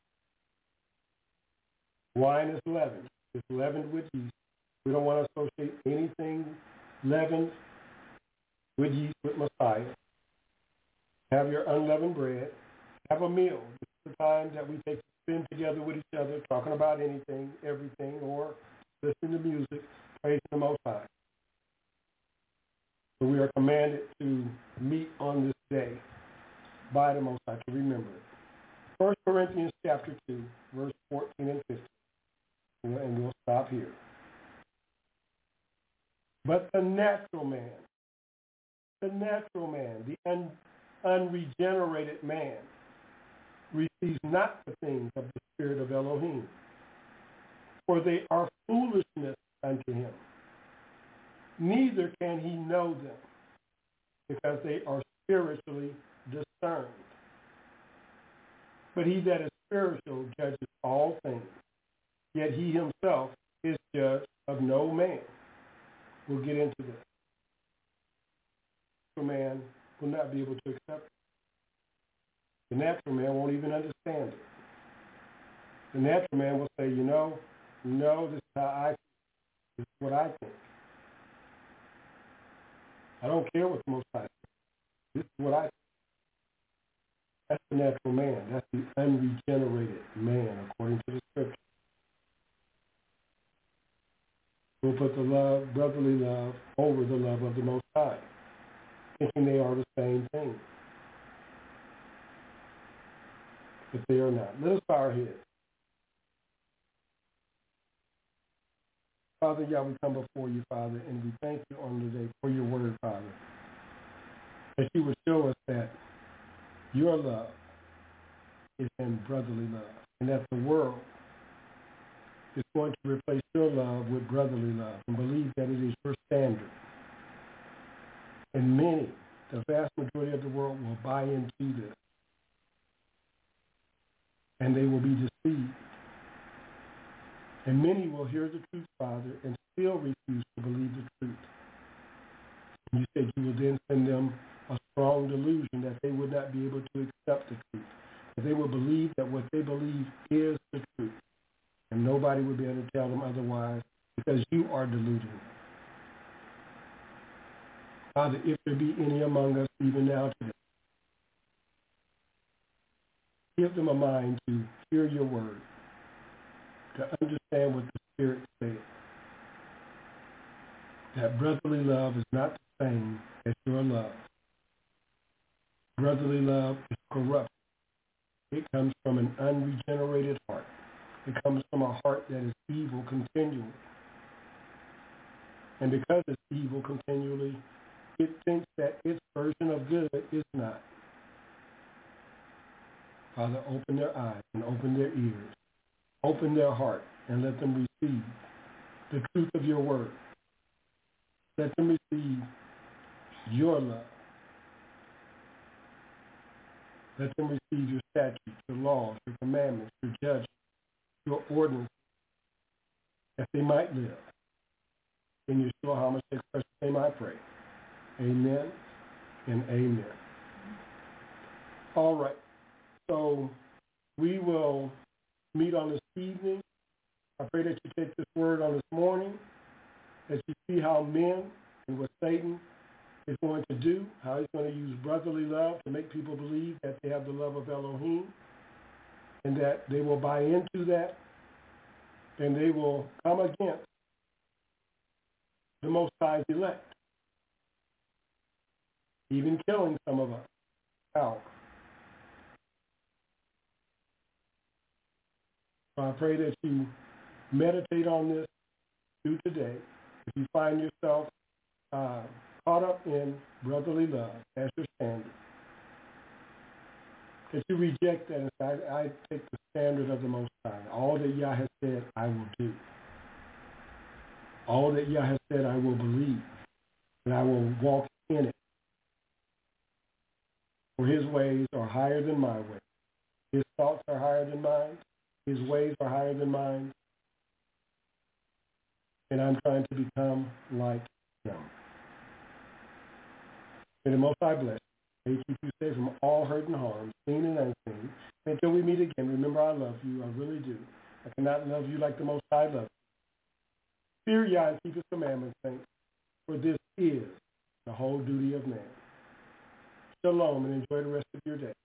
Speaker 3: Wine is leavened. It's leavened with yeast. We don't want to associate anything leavened with yeast with Messiah. Have your unleavened bread. Have a meal. This is the time that we take to spend together with each other, talking about anything, everything, or listening to music, praising the Most High. So we are commanded to meet on this day by the Most High to remember it. 1 Corinthians chapter 2, verse 14 and 15. And we'll stop here. But the natural man, the unregenerated man, receives not the things of the Spirit of Elohim, for they are foolishness unto him. Neither can he know them, because they are spiritually discerned. But he that is spiritual judges all things, yet he himself is judged of no man. We'll get into this. The natural man will not be able to accept it. The natural man won't even understand it. The natural man will say, no, this is how I think. This is what I think. I don't care what the Most High says. This is what I think. That's the natural man. That's the unregenerated man, according to the Scripture. We'll put the love, brotherly love, over the love of the Most High, thinking they are the same thing. But they are not. Let us bow our heads. Father, Yah, we come before you, Father, and we thank you on today for your word, Father. That you would show us that your love is in brotherly love, and that the world is going to replace your love with brotherly love and believe that it is your standard. And many, the vast majority of the world, will buy into this. And they will be deceived. And many will hear the truth, Father, and still refuse to believe the truth. And you said you will then send them a strong delusion that they would not be able to accept the truth. That they will believe that what they believe is the truth. And nobody will be able to tell them otherwise, because you are deluding them. Father, if there be any among us even now today, give them a mind to hear your word, to understand what the Spirit says. That brotherly love is not the same as your love. Brotherly love is corrupt. It comes from an unregenerated heart. It comes from a heart that is evil continually. And because it's evil continually, it thinks that its version of good is not. Father, open their eyes and open their ears. Open their heart and let them receive the truth of your word. Let them receive your love. Let them receive your statutes, your laws, your commandments, your judgments, your ordinances, that they might live. In Yeshua HaMashiach's precious name I pray. Amen and amen. All right. So we will meet on this evening. I pray that you take this word on this morning, that you see how men and what Satan is going to do, how he's going to use brotherly love to make people believe that they have the love of Elohim and that they will buy into that and they will come against the Most High's elect, even killing some of us out. So I pray that you meditate on this through today. If you find yourself caught up in brotherly love as your standard, that you reject that and say, I take the standard of the Most High. All that Yah has said, I will do. All that Yah has said, I will believe, and I will walk in it. For his ways are higher than my ways. His thoughts are higher than mine. His ways are higher than mine. And I'm trying to become like him. May the Most High bless you. May he keep you safe from all hurt and harm, seen and unseen. Until we meet again, remember I love you. I really do. I cannot love you like the Most High loves you. Fear Yah and keep his commandments, saints, for this is the whole duty of man. Shalom, and enjoy the rest of your day.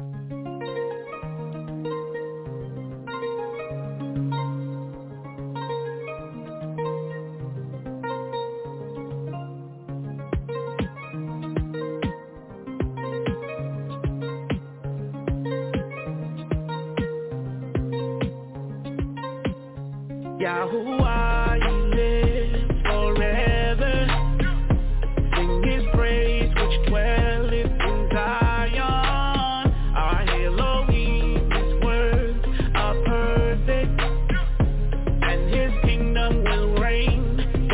Speaker 2: Yahuwah, you live forever. Sing his praise which dwelleth in Zion. Our Elohim, his words are perfect, and his kingdom will reign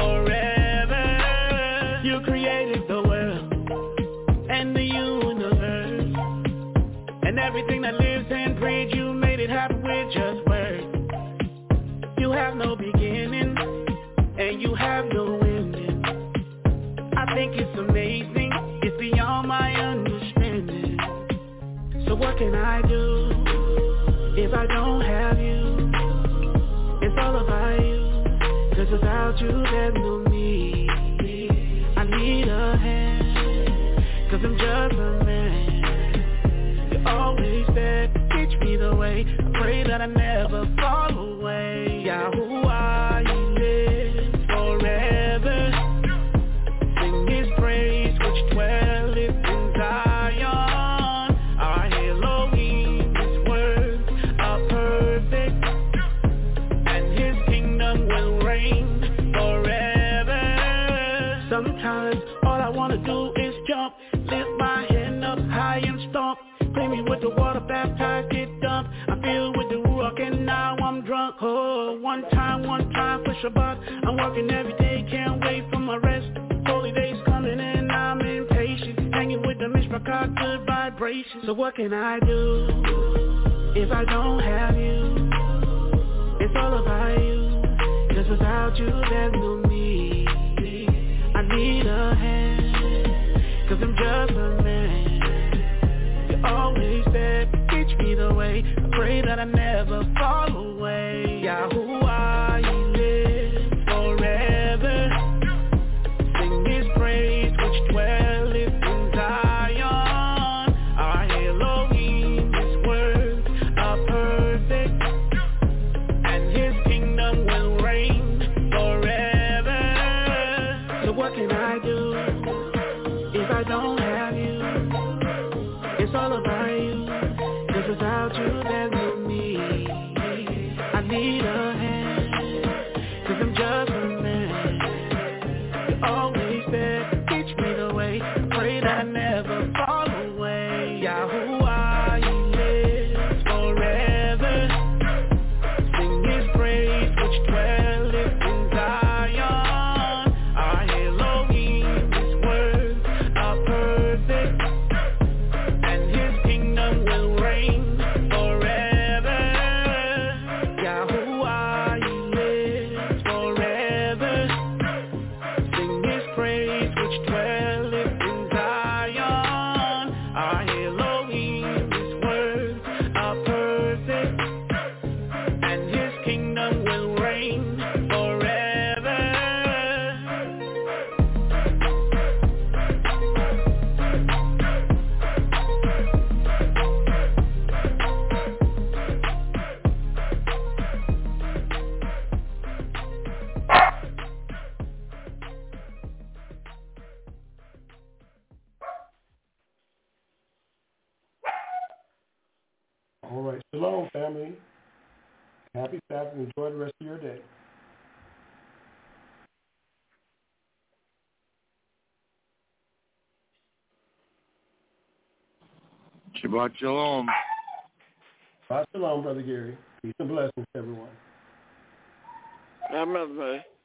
Speaker 2: forever. You created the world and the universe, and everything that lives and breathes. You made it happen with just words. You have no beginning, and you have no ending. I think it's amazing, it's beyond my understanding. So what can I do if I don't have you? It's all about you, 'cause without you there's no me. I need a hand, 'cause I'm just a man. You're always there, teach me the way. I pray that I never fall away. Yahuwah, you live forever. Sing his praise which dwelleth in Zion. Our Elohim, his words are perfect, and his kingdom will reign forever. Sometimes all I want to do is jump, lift my hand up high and stomp. Clean me with the water, baptized, get dumped. I feel with the Ruach and now I'm drunk. Oh, one time for Shabbat. I'm working every day, can't wait for my rest. Holy days coming and I'm impatient. Hanging with the Mishpachah, good vibrations. So what can I do if I don't have you? It's all about you, 'cause without you there's no me. I need a hand, 'cause I'm just a man. Always there, teach me the way. I pray that I never fall away. Yahuwah, you live forever. Sing his praise which dwelleth in Zion. Our Elohim, his words are perfect, and his kingdom will reign forever. So what can I do if I don't have you? It's all about you, 'cause without you there's no me. I need a hand, 'cause I'm just a man. You're always there, teach me the way. I pray that I never fall away. Yahuwah, you live forever. Sing his praise which dwelleth in Zion. Our Elohim, his words are perfect, will reign forever. Yahuwah.
Speaker 3: All right. Shalom, family. Happy Sabbath. Enjoy the rest of your day.
Speaker 5: Shabbat shalom.
Speaker 3: Shabbat shalom, Brother Gary. Peace and blessings to everyone.
Speaker 5: Amen.